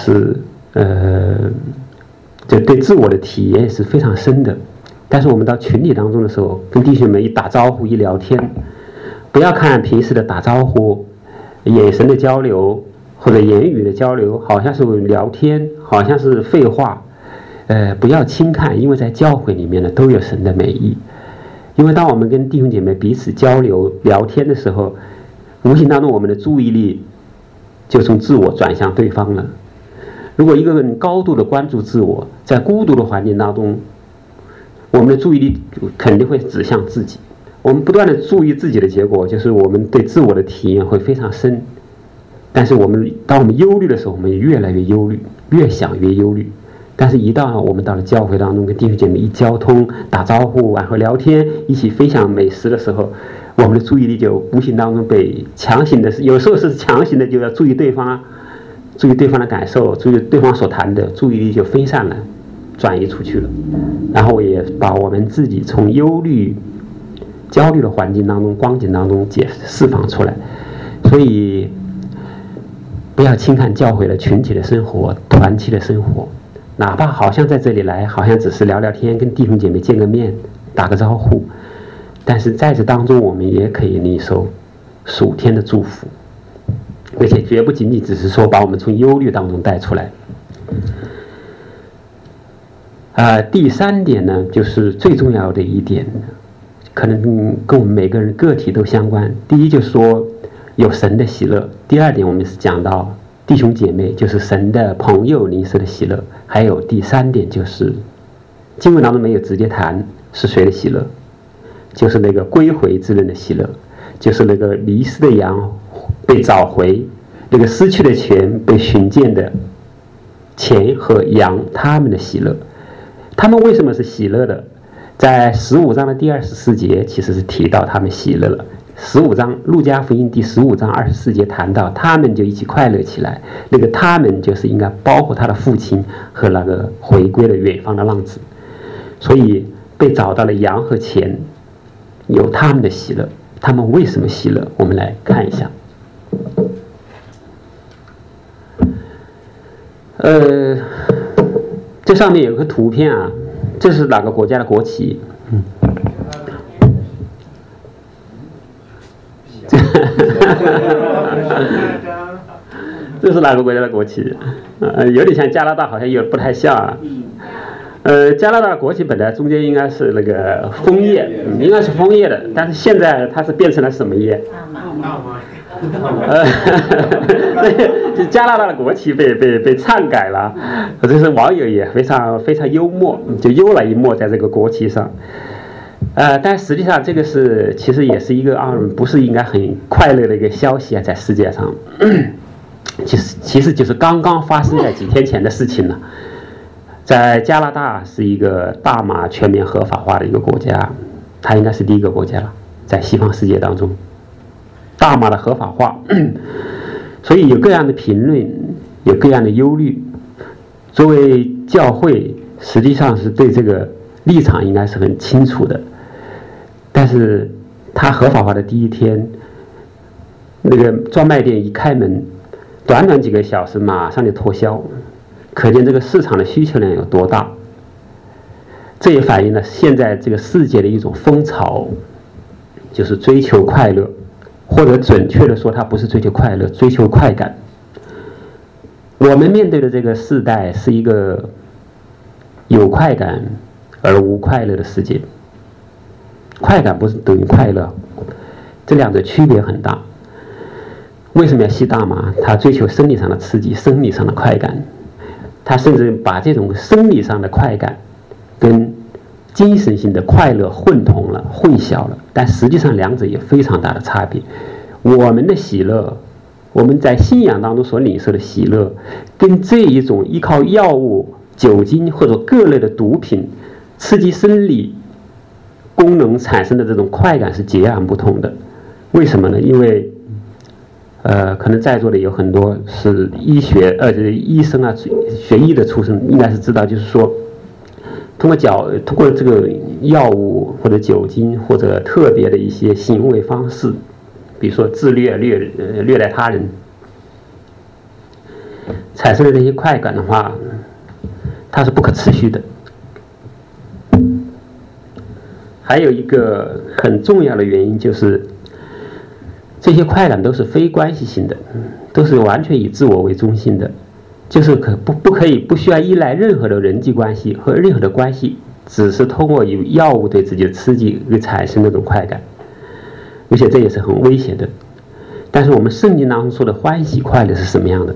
就对自我的体验是非常深的。但是我们到群体当中的时候，跟弟兄们一打招呼一聊天，不要看平时的打招呼、眼神的交流或者言语的交流好像是聊天，好像是废话，不要轻看，因为在教会里面呢都有神的美意。因为当我们跟弟兄姐妹彼此交流聊天的时候，无形当中我们的注意力就从自我转向对方了。如果一个人高度的关注自我，在孤独的环境当中，我们的注意力肯定会指向自己。我们不断的注意自己的结果，就是我们对自我的体验会非常深。但是当我们忧虑的时候，我们越来越忧虑，越想越忧虑。但是我们到了教会当中，跟弟兄姐妹一交通、打招呼，然后聊天，一起分享美食的时候，我们的注意力就无形当中被强行的，有时候是强行的就要注意对方，注意对方的感受，注意对方所谈的，注意力就分散了，转移出去了。然后也把我们自己从忧虑、焦虑的环境当中、光景当中释放出来。所以不要轻看教会的群体的生活、团体的生活，哪怕好像在这里来，好像只是聊聊天，跟弟兄姐妹见个面，打个招呼，但是在这当中，我们也可以领受属天的祝福，而且绝不仅仅只是说把我们从忧虑当中带出来。第三点呢，就是最重要的一点，可能跟我们每个人个体都相关。第一就是说有神的喜乐，第二点我们是讲到弟兄姐妹，就是神的朋友领受的喜乐，还有第三点就是经文当中没有直接谈是谁的喜乐，就是那个归回之人的喜乐，就是那个迷失的羊被找回，那个失去的钱被寻见的钱和羊，他们的喜乐。他们为什么是喜乐的？在15章的第24节其实是提到他们喜乐了。15章路加福音第15章24节谈到他们就一起快乐起来，那个他们就是应该包括他的父亲和那个回归了远方的浪子。所以被找到了羊和钱，有他们的喜乐。他们为什么喜乐？我们来看一下。这上面有个图片啊，这是哪个国家的国旗？这是哪个国家的国旗？有点像加拿大，好像也不太像啊。 加拿大国旗本来中间应该是那个枫叶，应该是枫叶的，但是现在它是变成了什么叶？就加拿大的国旗被篡改了，这是网友也非常幽默，就幽了一默在这个国旗上。但实际上这个其实也是一个不是应该很快乐的一个消息啊，在世界上，其实就是刚刚发生在几天前的事情了。在加拿大是一个大麻全面合法化的一个国家，它应该是第一个国家了，在西方世界当中，大麻的合法化，所以有各样的评论，有各样的忧虑。作为教会，实际上是对这个立场应该是很清楚的，但是它合法化的第一天，那个专卖店一开门，短短几个小时马上就脱销。可见这个市场的需求量有多大，这也反映了现在这个世界的一种风潮，就是追求快乐，或者准确的说，它不是追求快乐，追求快感。我们面对的这个世代是一个有快感而无快乐的世界。快感不是等于快乐，这两者区别很大。为什么要吸大麻？它追求生理上的刺激，生理上的快感。他甚至把这种生理上的快感跟精神性的快乐混同了、混淆了，但实际上两者有非常大的差别。我们的喜乐，我们在信仰当中所领受的喜乐，跟这一种依靠药物、酒精或者各类的毒品刺激生理功能产生的这种快感是截然不同的。为什么呢？因为可能在座的有很多是医生啊，学医的出身，应该是知道，就是说，通过这个药物或者酒精或者特别的一些行为方式，比如说虐待他人，产生的这些快感的话，它是不可持续的。还有一个很重要的原因就是，这些快感都是非关系性的，都是完全以自我为中心的，就是不需要依赖任何的人际关系和任何的关系，只是通过有药物对自己的刺激而产生那种快感，而且这也是很危险的。但是我们圣经当中说的欢喜快乐是什么样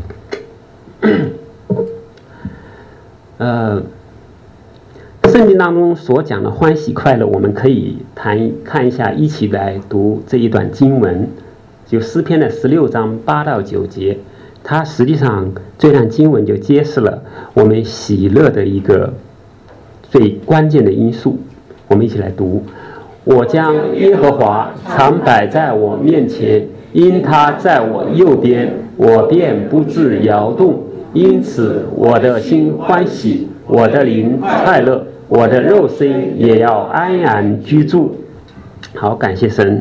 的？圣经当中所讲的欢喜快乐，我们可以看一下，一起来读这一段经文，就诗篇的16章8到9节。它实际上这段经文就揭示了我们喜乐的一个最关键的因素。我们一起来读：我将耶和华常摆在我面前，因他在我右边，我便不致摇动。因此我的心欢喜，我的灵快乐，我的肉身也要安然居住。好，感谢神。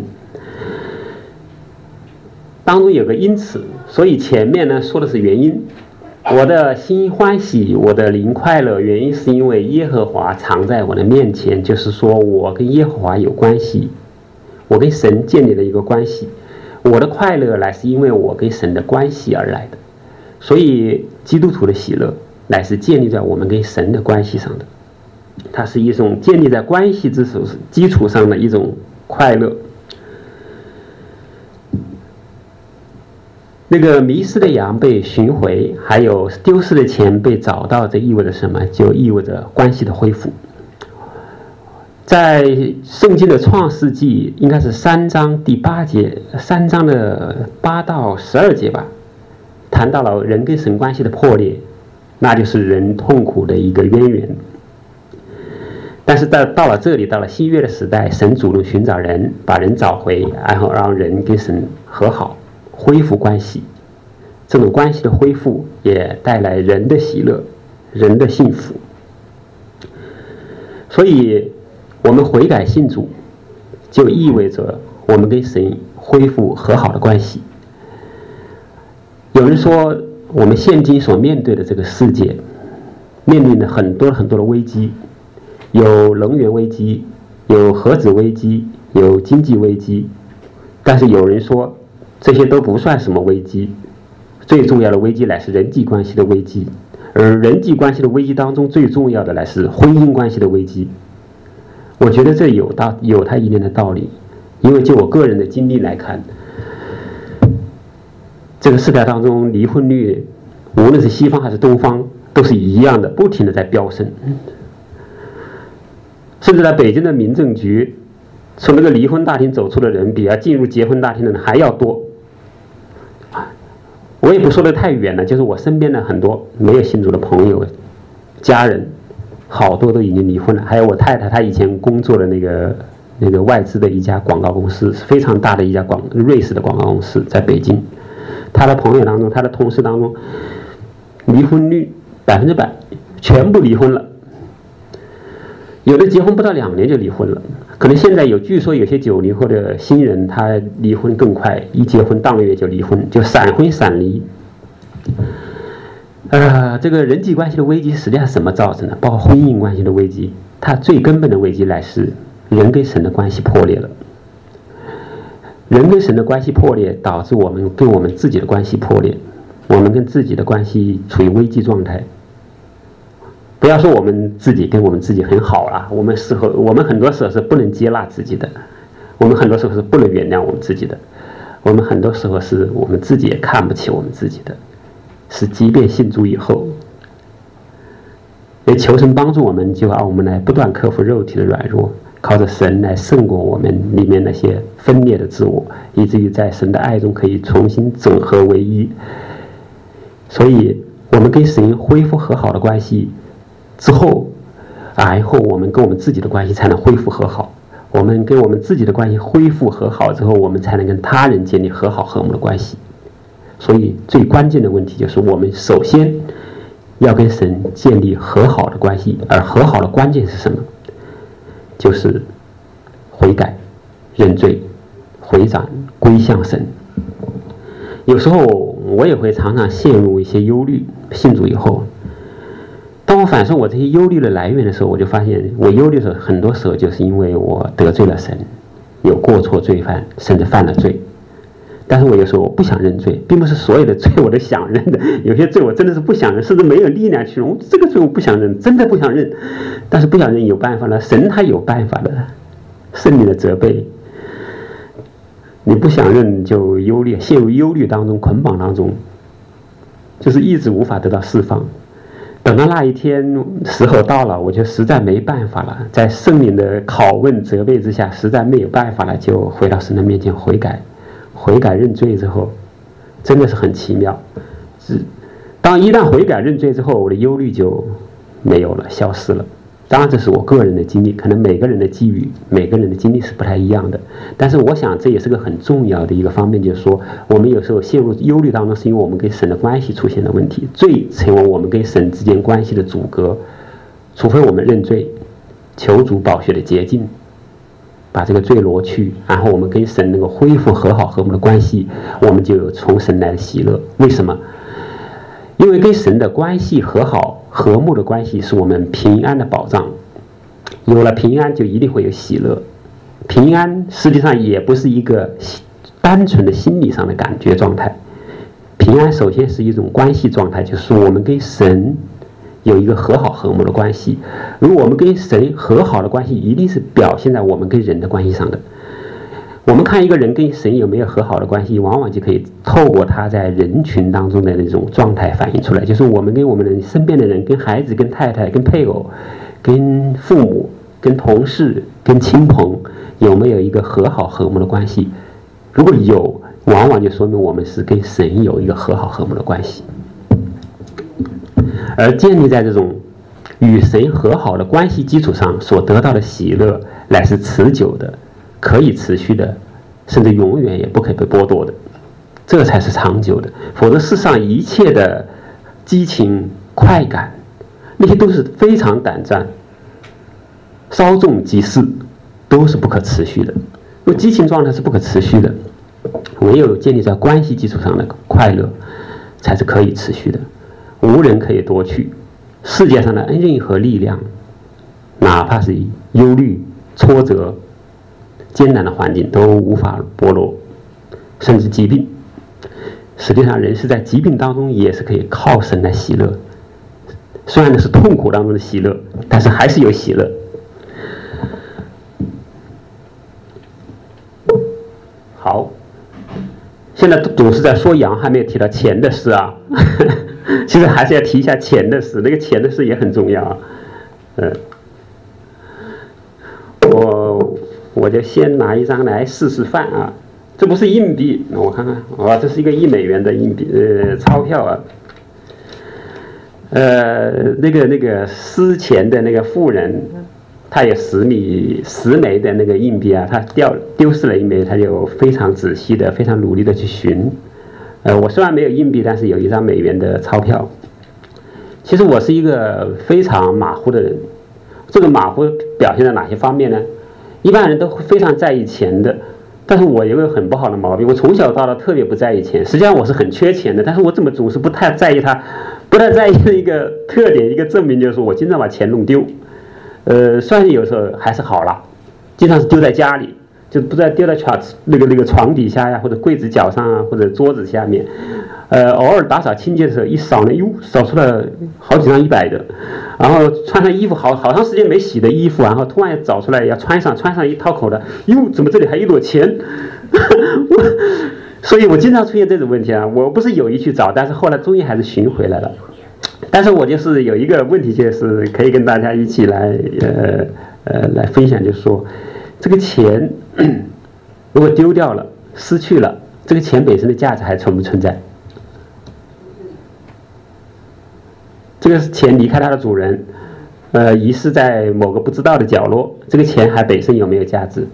当中有个因此，所以前面呢说的是原因。我的心欢喜，我的灵快乐，原因是因为耶和华常在我的面前，就是说我跟耶和华有关系，我跟神建立了一个关系。我的快乐乃是因为我跟神的关系而来的。所以基督徒的喜乐乃是建立在我们跟神的关系上的，它是一种建立在关系基础上的一种快乐。那个迷失的羊被寻回，还有丢失的钱被找到，这意味着什么？就意味着关系的恢复。在圣经的创世纪应该是3章第8节，3章的8到12节吧，谈到了人跟神关系的破裂，那就是人痛苦的一个渊源。但是到了这里，到了新约的时代，神主动寻找人，把人找回，然后让人跟神和好，恢复关系。这种关系的恢复也带来人的喜乐，人的幸福。所以我们悔改信主，就意味着我们跟神恢复和好的关系。有人说，我们现今所面对的这个世界，面临着很多的危机，有能源危机，有核子危机，有经济危机。但是有人说，这些都不算什么危机，最重要的危机乃是人际关系的危机。 而人际关系的危机当中，最重要的乃是婚姻关系的危机。我觉得这有它一定的道理，因为就我个人的经历来看，这个时代当中离婚率，无论是西方还是东方，都是一样的，不停的在飙升。甚至在北京的民政局，从那个离婚大厅走出的人，比进入结婚大厅的人还要多。我也不说的太远了，就是我身边的很多没有信主的朋友、家人，好多都已经离婚了。还有我太太，她以前工作的那个外资的一家广告公司，非常大的一家瑞士的广告公司，在北京。她的朋友当中，她的同事当中，离婚率100%，全部离婚了。有的结婚不到2年就离婚了，可能现在据说有些90后的新人，他离婚更快，一结婚当个月就离婚，就闪婚闪离。这个人际关系的危机实际上是什么造成的？包括婚姻关系的危机，它最根本的危机乃是人跟神的关系破裂了。人跟神的关系破裂，导致我们跟我们自己的关系破裂，我们跟自己的关系处于危机状态。不要说我们自己跟我们自己很好了，我们很多时候是不能接纳自己的，我们很多时候是不能原谅我们自己的，我们很多时候是我们自己也看不起我们自己的，是即便信主以后，也求神帮助我们，就让我们来不断克服肉体的软弱，靠着神来胜过我们里面那些分裂的自我，以至于在神的爱中可以重新整合为一。所以我们跟神恢复和好的关系之后，然后我们跟我们自己的关系才能恢复和好。我们跟我们自己的关系恢复和好之后，我们才能跟他人建立和好和睦的关系。所以最关键的问题就是我们首先要跟神建立和好的关系，而和好的关键是什么？就是悔改、认罪、回转、归向神。有时候我也会常常陷入一些忧虑，信主以后，当我反思我这些忧虑的来源的时候，我就发现我忧虑的时候，很多时候就是因为我得罪了神，有过错罪犯，甚至犯了罪。但是我有时候我不想认罪，并不是所有的罪我都想认的，有些罪我真的是不想认，甚至没有力量去认。这个罪我不想认，真的不想认。但是不想认有办法了，神他有办法的，圣灵的责备。你不想认就忧虑，陷入忧虑当中，捆绑当中，就是一直无法得到释放。等到那一天时候到了，我就实在没办法了，在圣灵的拷问责备之下，实在没有办法了，就回到神的面前悔改认罪之后，真的是很奇妙。当一旦悔改认罪之后，我的忧虑就没有了，消失了。当然这是我个人的经历，可能每个人的际遇，每个人的经历是不太一样的。但是我想这也是个很重要的一个方面，就是说我们有时候陷入忧虑当中，是因为我们跟神的关系出现了问题，罪成为我们跟神之间关系的阻隔。除非我们认罪，求主宝血的洁净，把这个罪挪去，然后我们跟神能够恢复和好和睦的关系，我们就有从神来的喜乐。为什么？因为跟神的关系和好和睦的关系是我们平安的保障，有了平安就一定会有喜乐。平安实际上也不是一个单纯的心理上的感觉状态，平安首先是一种关系状态，就是我们跟神有一个和好和睦的关系。如果我们跟神和好的关系，一定是表现在我们跟人的关系上的。我们看一个人跟神有没有和好的关系，往往就可以透过他在人群当中的那种状态反映出来，就是我们跟我们的身边的人，跟孩子、跟太太、跟配偶、跟父母、跟同事、跟亲朋，有没有一个和好和睦的关系。如果有，往往就说明我们是跟神有一个和好和睦的关系。而建立在这种与神和好的关系基础上所得到的喜乐，乃是持久的，可以持续的，甚至永远也不可以被剥夺的，这才是长久的。否则世上一切的激情快感，那些都是非常短暂，稍纵即逝，都是不可持续的。因为激情状态是不可持续的，唯有建立在关系基础上的快乐才是可以持续的，无人可以夺去。世界上的任何力量，哪怕是忧虑、挫折、艰难的环境，都无法剥夺，甚至疾病。实际上人是在疾病当中也是可以靠神来喜乐， 虽然那是痛苦当中的喜乐，但是还是有喜乐。好，现在总是在说羊，还没有提到钱的事啊。其实还是要提一下钱的事，那个钱的事也很重要啊。我就先拿一张来试试范啊。这不是硬币，我看看，哇，这是一个1美元的硬币，钞票啊。那个失钱的那个妇人，他有10枚的那个硬币啊，他丢失了1枚，他就非常仔细的、非常努力的去寻。我虽然没有硬币，但是有一张美元的钞票。其实我是一个非常马虎的人，这个马虎表现在哪些方面呢？一般人都非常在意钱的。但是我有个很不好的毛病，我从小到大特别不在意钱。实际上我是很缺钱的，但是我怎么总是不太在意它？不太在意的一个特点，一个证明就是我经常把钱弄丢。虽然有时候还是好了，经常是丢在家里，就不知道丢在那个床底下呀，或者柜子角上啊，或者桌子下面。偶尔打扫清洁的时候，一扫呢，扫出了好几张100的，然后穿上衣服好长时间没洗的衣服，然后突然找出来要穿上一掏口的，怎么这里还一摞钱？所以我经常出现这种问题啊，我不是有意去找，但是后来终于还是寻回来了。但是我就是有一个问题，就是可以跟大家一起来来分享，就是说这个钱如果丢掉了、失去了，这个钱本身的价值还存不存在？这个钱离开它的主人，遗失在某个不知道的角落，这个钱还本身有没有价值？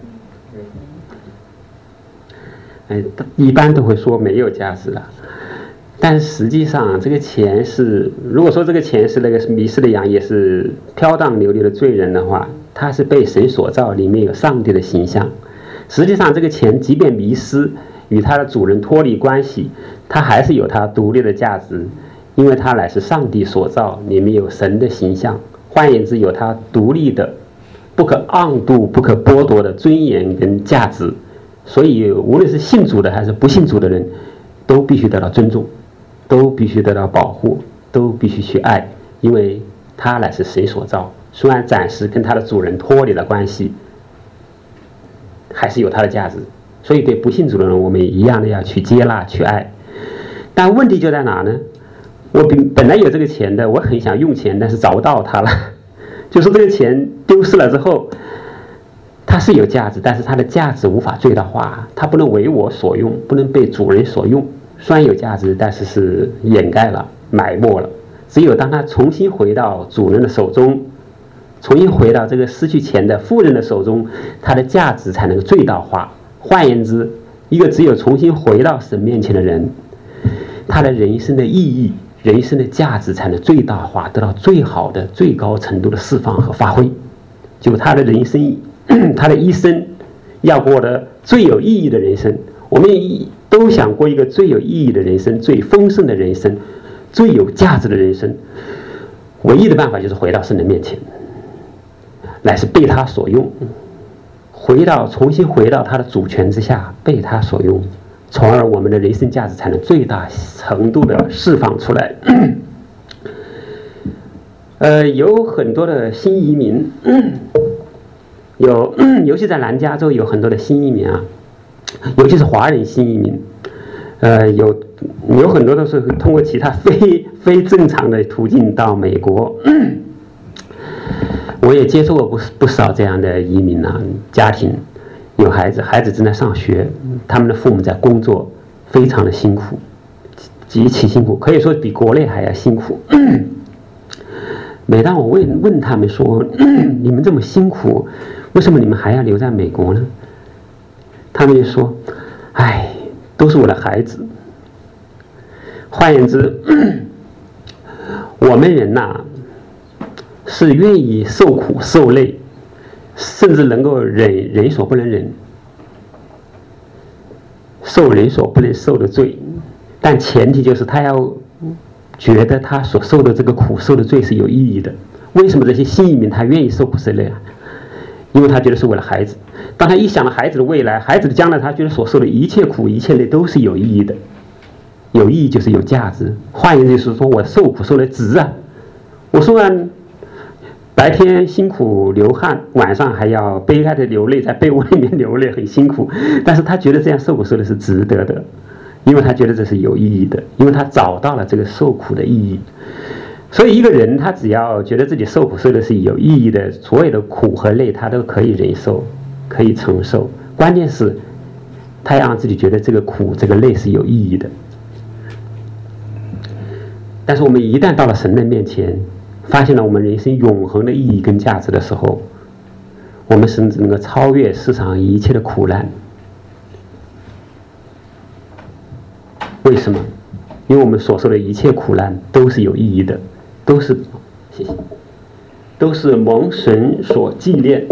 一般都会说没有价值了。但实际上，这个钱是，如果说这个钱是那个迷失的羊，也是飘荡流离的罪人的话，它是被神所造，里面有上帝的形象。实际上，这个钱即便迷失，与它的主人脱离关系，它还是有它独立的价值。因为它乃是上帝所造，里面有神的形象，换言之，有它独立的、不可盎度、不可剥夺的尊严跟价值。所以，无论是信主的还是不信主的人，都必须得到尊重，都必须得到保护，都必须去爱，因为它乃是神所造。虽然暂时跟它的主人脱离了关系，还是有它的价值。所以，对不信主的人，我们一样的要去接纳、去爱。但问题就在哪呢？我本来有这个钱的，我很想用钱，但是找不到它了。就是这个钱丢失了之后，它是有价值，但是它的价值无法最大化，它不能为我所用，不能被主人所用。虽然有价值，但是是掩盖了、埋没了。只有当它重新回到主人的手中，重新回到这个失去钱的妇人的手中，它的价值才能最大化。换言之，一个只有重新回到神面前的人，他的人生的意义、人生的价值才能最大化，得到最好的、最高程度的释放和发挥。就他的人生，他的一生要过得最有意义的人生。我们都想过一个最有意义的人生、最丰盛的人生、最有价值的人生。唯一的办法就是回到神的面前，乃是被他所用，重新回到他的主权之下，被他所用，从而我们的人生价值才能最大程度的释放出来。有很多的新移民，尤其在南加州有很多的新移民啊，尤其是华人新移民，有很多都是通过其他非正常的途径到美国。我也接触过不少这样的移民啊，家庭有孩子正在上学，他们的父母在工作，非常的辛苦，极其辛苦，可以说比国内还要辛苦。每当我问他们说，你们这么辛苦，为什么你们还要留在美国呢？他们就说，都是我的孩子。换言之，我们人呐，是愿意受苦受累，甚至能够忍人所不能忍，受人所不能受的罪。但前提就是他要觉得他所受的这个苦受的罪是有意义的。为什么这些新移民他愿意受苦受累啊？因为他觉得是为了孩子。当他一想到孩子的未来、孩子的将来，他觉得所受的一切苦一切累都是有意义的。有意义就是有价值。换言之就是说，我受苦受的值啊！ 我虽然白天辛苦流汗，晚上还要悲哀的流泪，在被窝里面流泪，很辛苦，但是他觉得这样受苦受的是值得的，因为他觉得这是有意义的，因为他找到了这个受苦的意义。所以一个人他只要觉得自己受苦受的是有意义的，所有的苦和累他都可以忍受，可以承受，关键是他要让自己觉得这个苦这个累是有意义的。但是我们一旦到了神的面前，发现了我们人生永恒的意义跟价值的时候，我们甚至能够超越世上一切的苦难。为什么？因为我们所受的一切苦难都是有意义的，都是蒙神所纪念。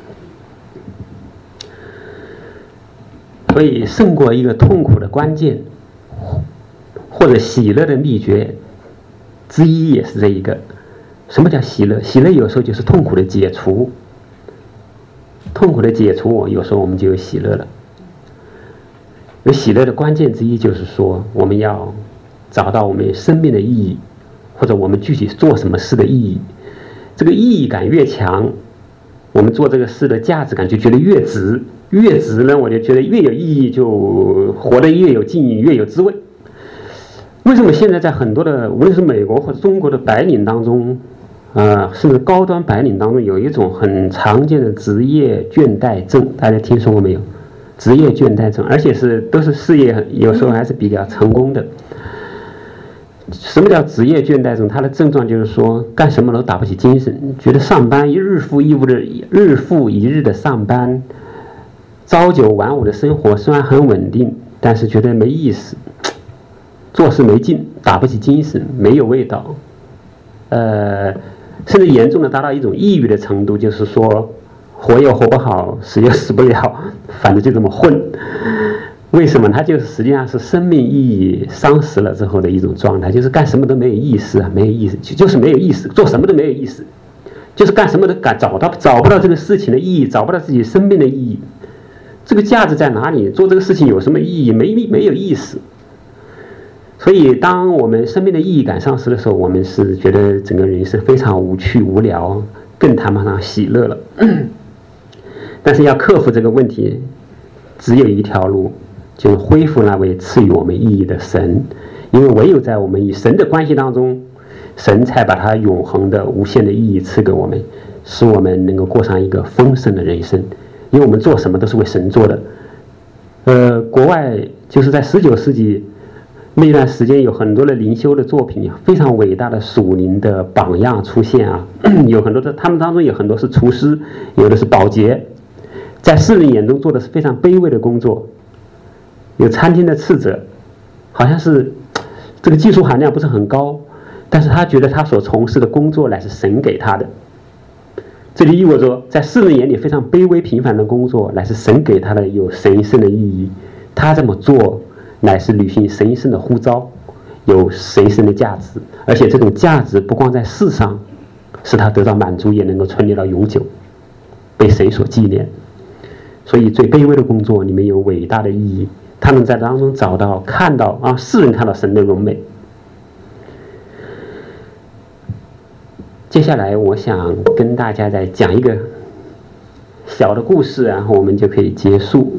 所以胜过一个痛苦的关键，或者喜乐的秘诀之一也是这一个。什么叫喜乐？喜乐有时候就是痛苦的解除，痛苦的解除，有时候我们就有喜乐了。有喜乐的关键之一就是说，我们要找到我们生命的意义，或者我们具体做什么事的意义。这个意义感越强，我们做这个事的价值感就觉得越值，越值呢，我就觉得越有意义，就活得越有劲，越有滋味。为什么现在在很多的无论是美国或者中国的白领当中，甚至高端白领当中有一种很常见的职业倦怠症，大家听说过没有？职业倦怠症，而且都是事业有时候还是比较成功的。什么叫职业倦怠症？它的症状就是说干什么都打不起精神，觉得上班日复一日的上班，朝九晚五的生活虽然很稳定，但是觉得没意思，做事没劲，打不起精神，没有味道，甚至严重的达到一种抑郁的程度，就是说活又活不好，死又死不了，反正就这么混。为什么？它就是实际上是生命意义丧失了之后的一种状态，就是干什么都没有意思啊，没有意思，就是没有意思，做什么都没有意思，就是干什么都找不到这个事情的意义，找不到自己生命的意义，这个价值在哪里？做这个事情有什么意义？没有意思。所以当我们生命的意义感丧失的时候，我们是觉得整个人生非常无趣无聊，更谈不上喜乐了。但是要克服这个问题，只有一条路，就是恢复那位赐予我们意义的神。因为唯有在我们与神的关系当中，神才把他永恒的无限的意义赐给我们，使我们能够过上一个丰盛的人生。因为我们做什么都是为神做的。国外就是在19世纪那段时间，有很多的灵修的作品，非常伟大的属灵的榜样出现啊。有很多的，他们当中有很多是厨师，有的是保洁，在世人眼中做的是非常卑微的工作。有餐厅的斥责，好像是这个技术含量不是很高，但是他觉得他所从事的工作乃是神给他的。这里意味着，在世人眼里非常卑微平凡的工作，乃是神给他的有神圣的意义。他这么做，乃是履行神圣的呼召，有神圣的价值，而且这种价值不光在世上使他得到满足，也能够存留到永久，被神所纪念。所以最卑微的工作里面有伟大的意义，他们在当中找到看到世人看到神的荣美。接下来我想跟大家再讲一个小的故事，然后我们就可以结束。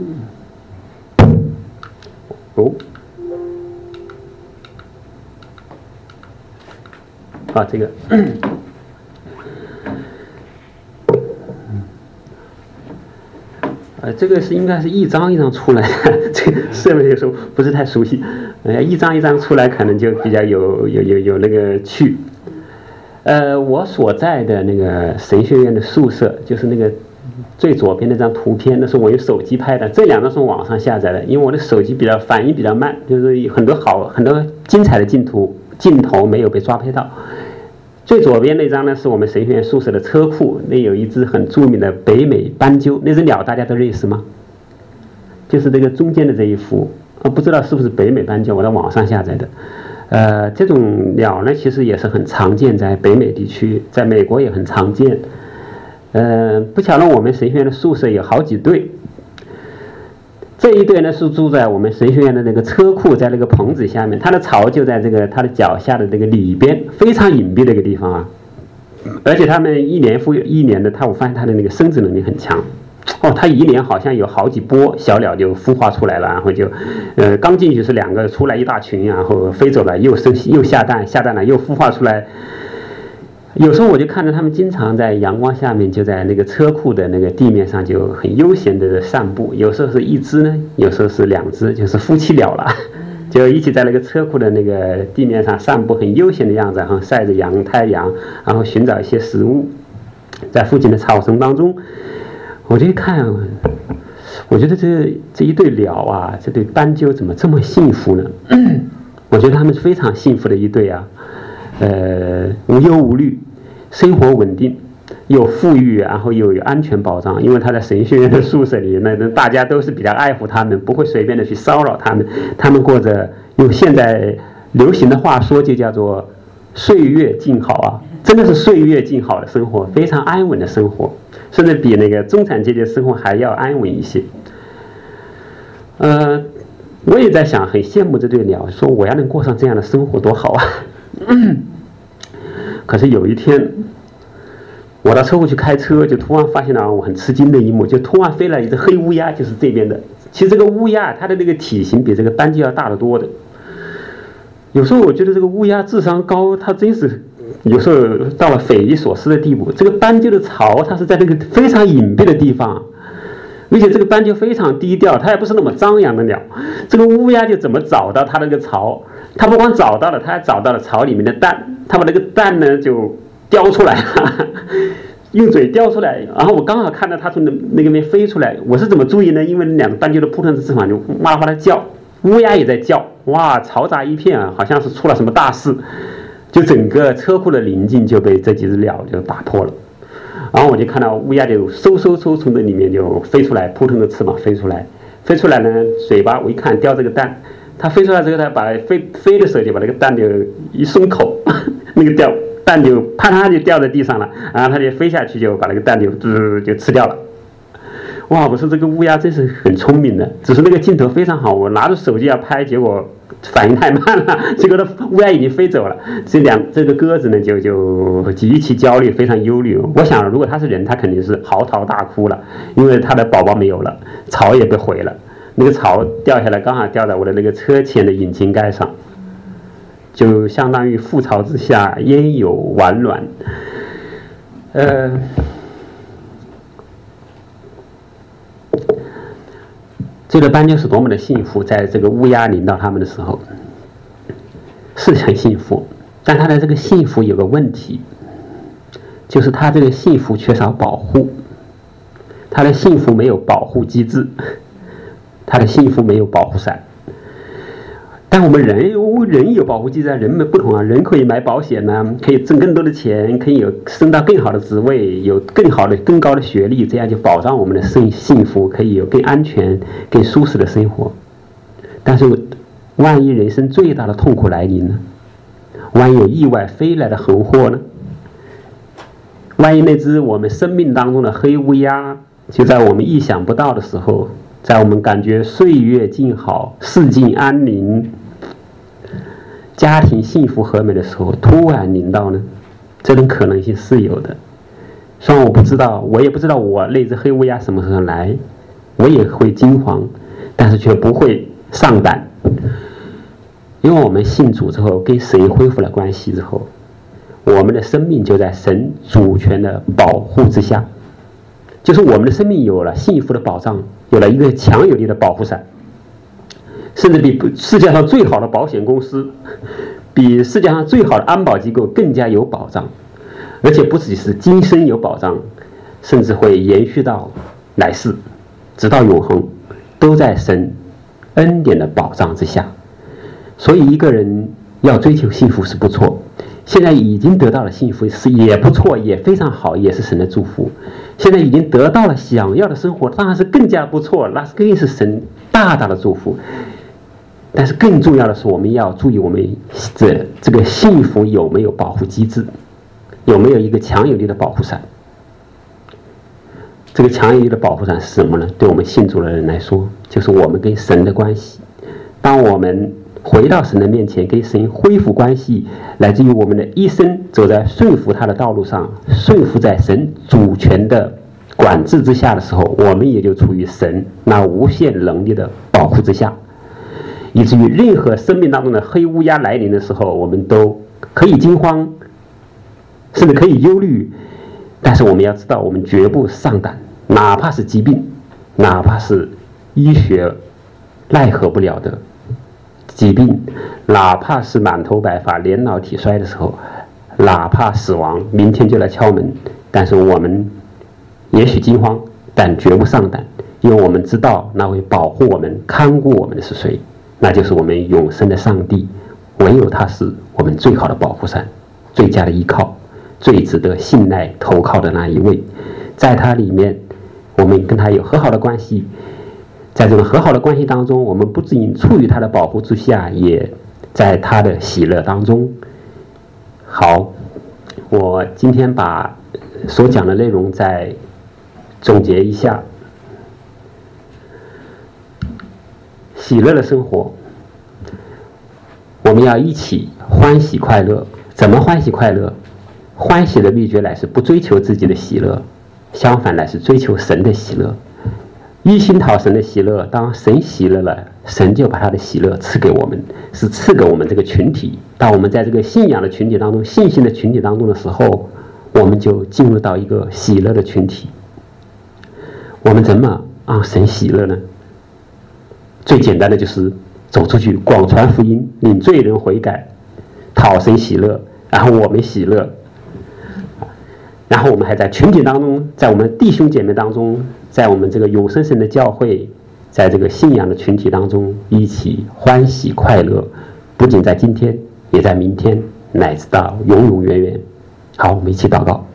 这个这个应该是一张一张出来的，这个设备有时候不是太熟悉，一张一张出来可能就比较有那个趣。我所在的那个神学院的宿舍，就是那个最左边那张图片，那是我用手机拍的，这两张是网上下载的，因为我的手机反应比较慢，就是很多精彩的镜头没有被抓拍到。最左边那张呢，是我们神学院宿舍的车库，那有一只很著名的北美斑鸠，那只鸟大家都认识吗？就是这个中间的这一幅，不知道是不是北美斑鸠，我在网上下载的。这种鸟呢，其实也是很常见，在北美地区，在美国也很常见。不巧呢，我们神学院的宿舍有好几对。这一对呢是住在我们神学院的那个车库，在那个棚子下面，它的巢就在它的脚下的这个里边，非常隐蔽的一个地方啊。 而且他们一年复一年的，我发现他的那个生殖能力很强。他一年好像有好几波小鸟就孵化出来了，然后就，刚进去是2个，出来一大群，然后飞走了，又下蛋，下蛋了又孵化出来。有时候我就看着他们经常在阳光下面，就在那个车库的那个地面上就很悠闲的散步，有时候是1只呢，有时候是2只，就是夫妻鸟了，就一起在那个车库的那个地面上散步，很悠闲的样子，然后晒着太阳，然后寻找一些食物，在附近的草丛当中。我就一看，我觉得这一对鸟啊，这对斑鸠怎么这么幸福呢？我觉得他们是非常幸福的一对啊，无忧无虑，生活稳定，又富裕，然后又有安全保障。因为他在神学院的宿舍里，那大家都是比较爱护他们，不会随便的去骚扰他们。他们过着用现在流行的话说，就叫做岁月静好啊，真的是岁月静好的生活，非常安稳的生活。甚至比那个中产阶级的生活还要安稳一些。我也在想，很羡慕这对鸟，说我要能过上这样的生活多好啊！可是有一天，我到车库去开车，就突然发现了我很吃惊的一幕，就突然飞来一只黑乌鸦，就是这边的。其实这个乌鸦它的那个体型比这个斑鸠要大得多的。有时候我觉得这个乌鸦智商高，它真是。有时候到了匪夷所思的地步，这个斑鸠的巢它是在那个非常隐蔽的地方，而且这个斑鸠非常低调，它也不是那么张扬的鸟。这个乌鸦就怎么找到它那个巢？它不光找到了，它还找到了巢里面的蛋，它把那个蛋呢就叼出来了，用嘴叼出来。然后我刚好看到它从那个边飞出来，我是怎么注意呢？因为2个斑鸠的扑腾的翅膀就哇哇的叫，乌鸦也在叫，哇，嘈杂一片啊，好像是出了什么大事。就整个车库的宁静就被这几只鸟就打破了，然后我就看到乌鸦就嗖从那里面就飞出来，扑腾着翅膀飞出来呢，嘴巴我一看叼这个蛋，它飞出来之后，它把飞的时候就把那个蛋就一松口，那个蛋就啪嗒就掉在地上了，然后它就飞下去就把那个蛋就吃掉了。哇，我说这个乌鸦真是很聪明的，只是那个镜头非常好，我拿着手机要拍，结果反应太慢了，结果乌鸦已经飞走了。这个鸽子呢就极其焦虑，非常忧虑。我想如果它是人，它肯定是嚎啕大哭了，因为它的宝宝没有了，巢也被毁了，那个巢掉下来刚好掉在我的那个车前的引擎盖上，就相当于覆巢之下焉有完卵。这个斑鸠是多么的幸福，在这个乌鸦临到他们的时候是很幸福，但他的这个幸福有个问题，就是他这个幸福缺少保护，他的幸福没有保护机制，他的幸福没有保护伞。但我们人有保护机制，人们不同啊，人可以买保险呢，可以挣更多的钱，可以升到更好的职位，有更高的学历，这样就保障我们的幸福，可以有更安全更舒适的生活。但是万一人生最大的痛苦来临呢？万一有意外飞来的横祸呢？万一那只我们生命当中的黑乌鸦就在我们意想不到的时候，在我们感觉岁月静好，世境安宁，家庭幸福和美的时候突然临到呢？这种可能性是有的。虽然我也不知道我那只黑乌鸦什么时候来，我也会惊慌，但是却不会丧胆，因为我们信主之后，跟神恢复了关系之后，我们的生命就在神主权的保护之下，就是我们的生命有了幸福的保障，有了一个强有力的保护伞，甚至比世界上最好的保险公司，比世界上最好的安保机构更加有保障，而且不只是今生有保障，甚至会延续到来世，直到永恒，都在神恩典的保障之下。所以一个人要追求幸福是不错，现在已经得到了幸福是也不错，也非常好，也是神的祝福。现在已经得到了想要的生活，当然是更加不错，那更是神大大的祝福。但是更重要的是，我们要注意我们这个幸福有没有保护机制，有没有一个强有力的保护伞。这个强有力的保护伞是什么呢？对我们信主的人来说，就是我们跟神的关系。当我们回到神的面前，跟神恢复关系，乃至于我们的一生走在顺服他的道路上，顺服在神主权的管制之下的时候，我们也就处于神那无限能力的保护之下，以至于任何生命当中的黑乌鸦来临的时候，我们都可以惊慌，甚至可以忧虑，但是我们要知道，我们绝不上胆，哪怕是疾病，哪怕是医学奈何不了的疾病，哪怕是满头白发年老体衰的时候，哪怕死亡明天就来敲门，但是我们也许惊慌，但绝不上胆，因为我们知道那位保护我们看顾我们的是谁，那就是我们永生的上帝，唯有他是我们最好的保护伞，最佳的依靠，最值得信赖投靠的那一位。在他里面我们跟他有和好的关系，在这个和好的关系当中，我们不仅处于他的保护之下，也在他的喜乐当中。好，我今天把所讲的内容再总结一下。喜乐的生活，我们要一起欢喜快乐。怎么欢喜快乐？欢喜的秘诀乃是不追求自己的喜乐，相反乃是追求神的喜乐，一心讨神的喜乐。当神喜乐了，神就把他的喜乐赐给我们，是赐给我们这个群体。当我们在这个信仰的群体当中，信心的群体当中的时候，我们就进入到一个喜乐的群体。我们怎么让神喜乐呢？最简单的就是走出去广传福音，领罪人悔改，讨神喜乐，然后我们喜乐，然后我们还在群体当中，在我们弟兄姐妹当中，在我们这个永生神的教会，在这个信仰的群体当中一起欢喜快乐，不仅在今天，也在明天，乃至到永永远远。好，我们一起祷告。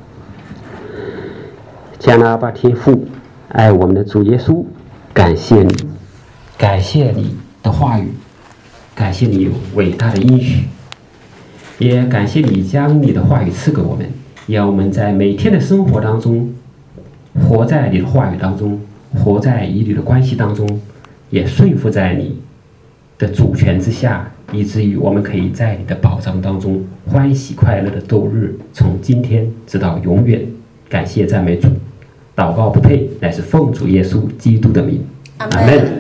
加拿大天父，爱我们的主耶稣，感谢你，感谢你的话语，感谢你有伟大的应许，也感谢你将你的话语赐给我们，让我们在每天的生活当中，活在你的话语当中，活在与你的关系当中，也顺服在你的主权之下，以至于我们可以在你的保障当中欢喜快乐的度日，从今天直到永远。感谢赞美主，祷告不配，乃是奉主耶稣基督的名，阿们。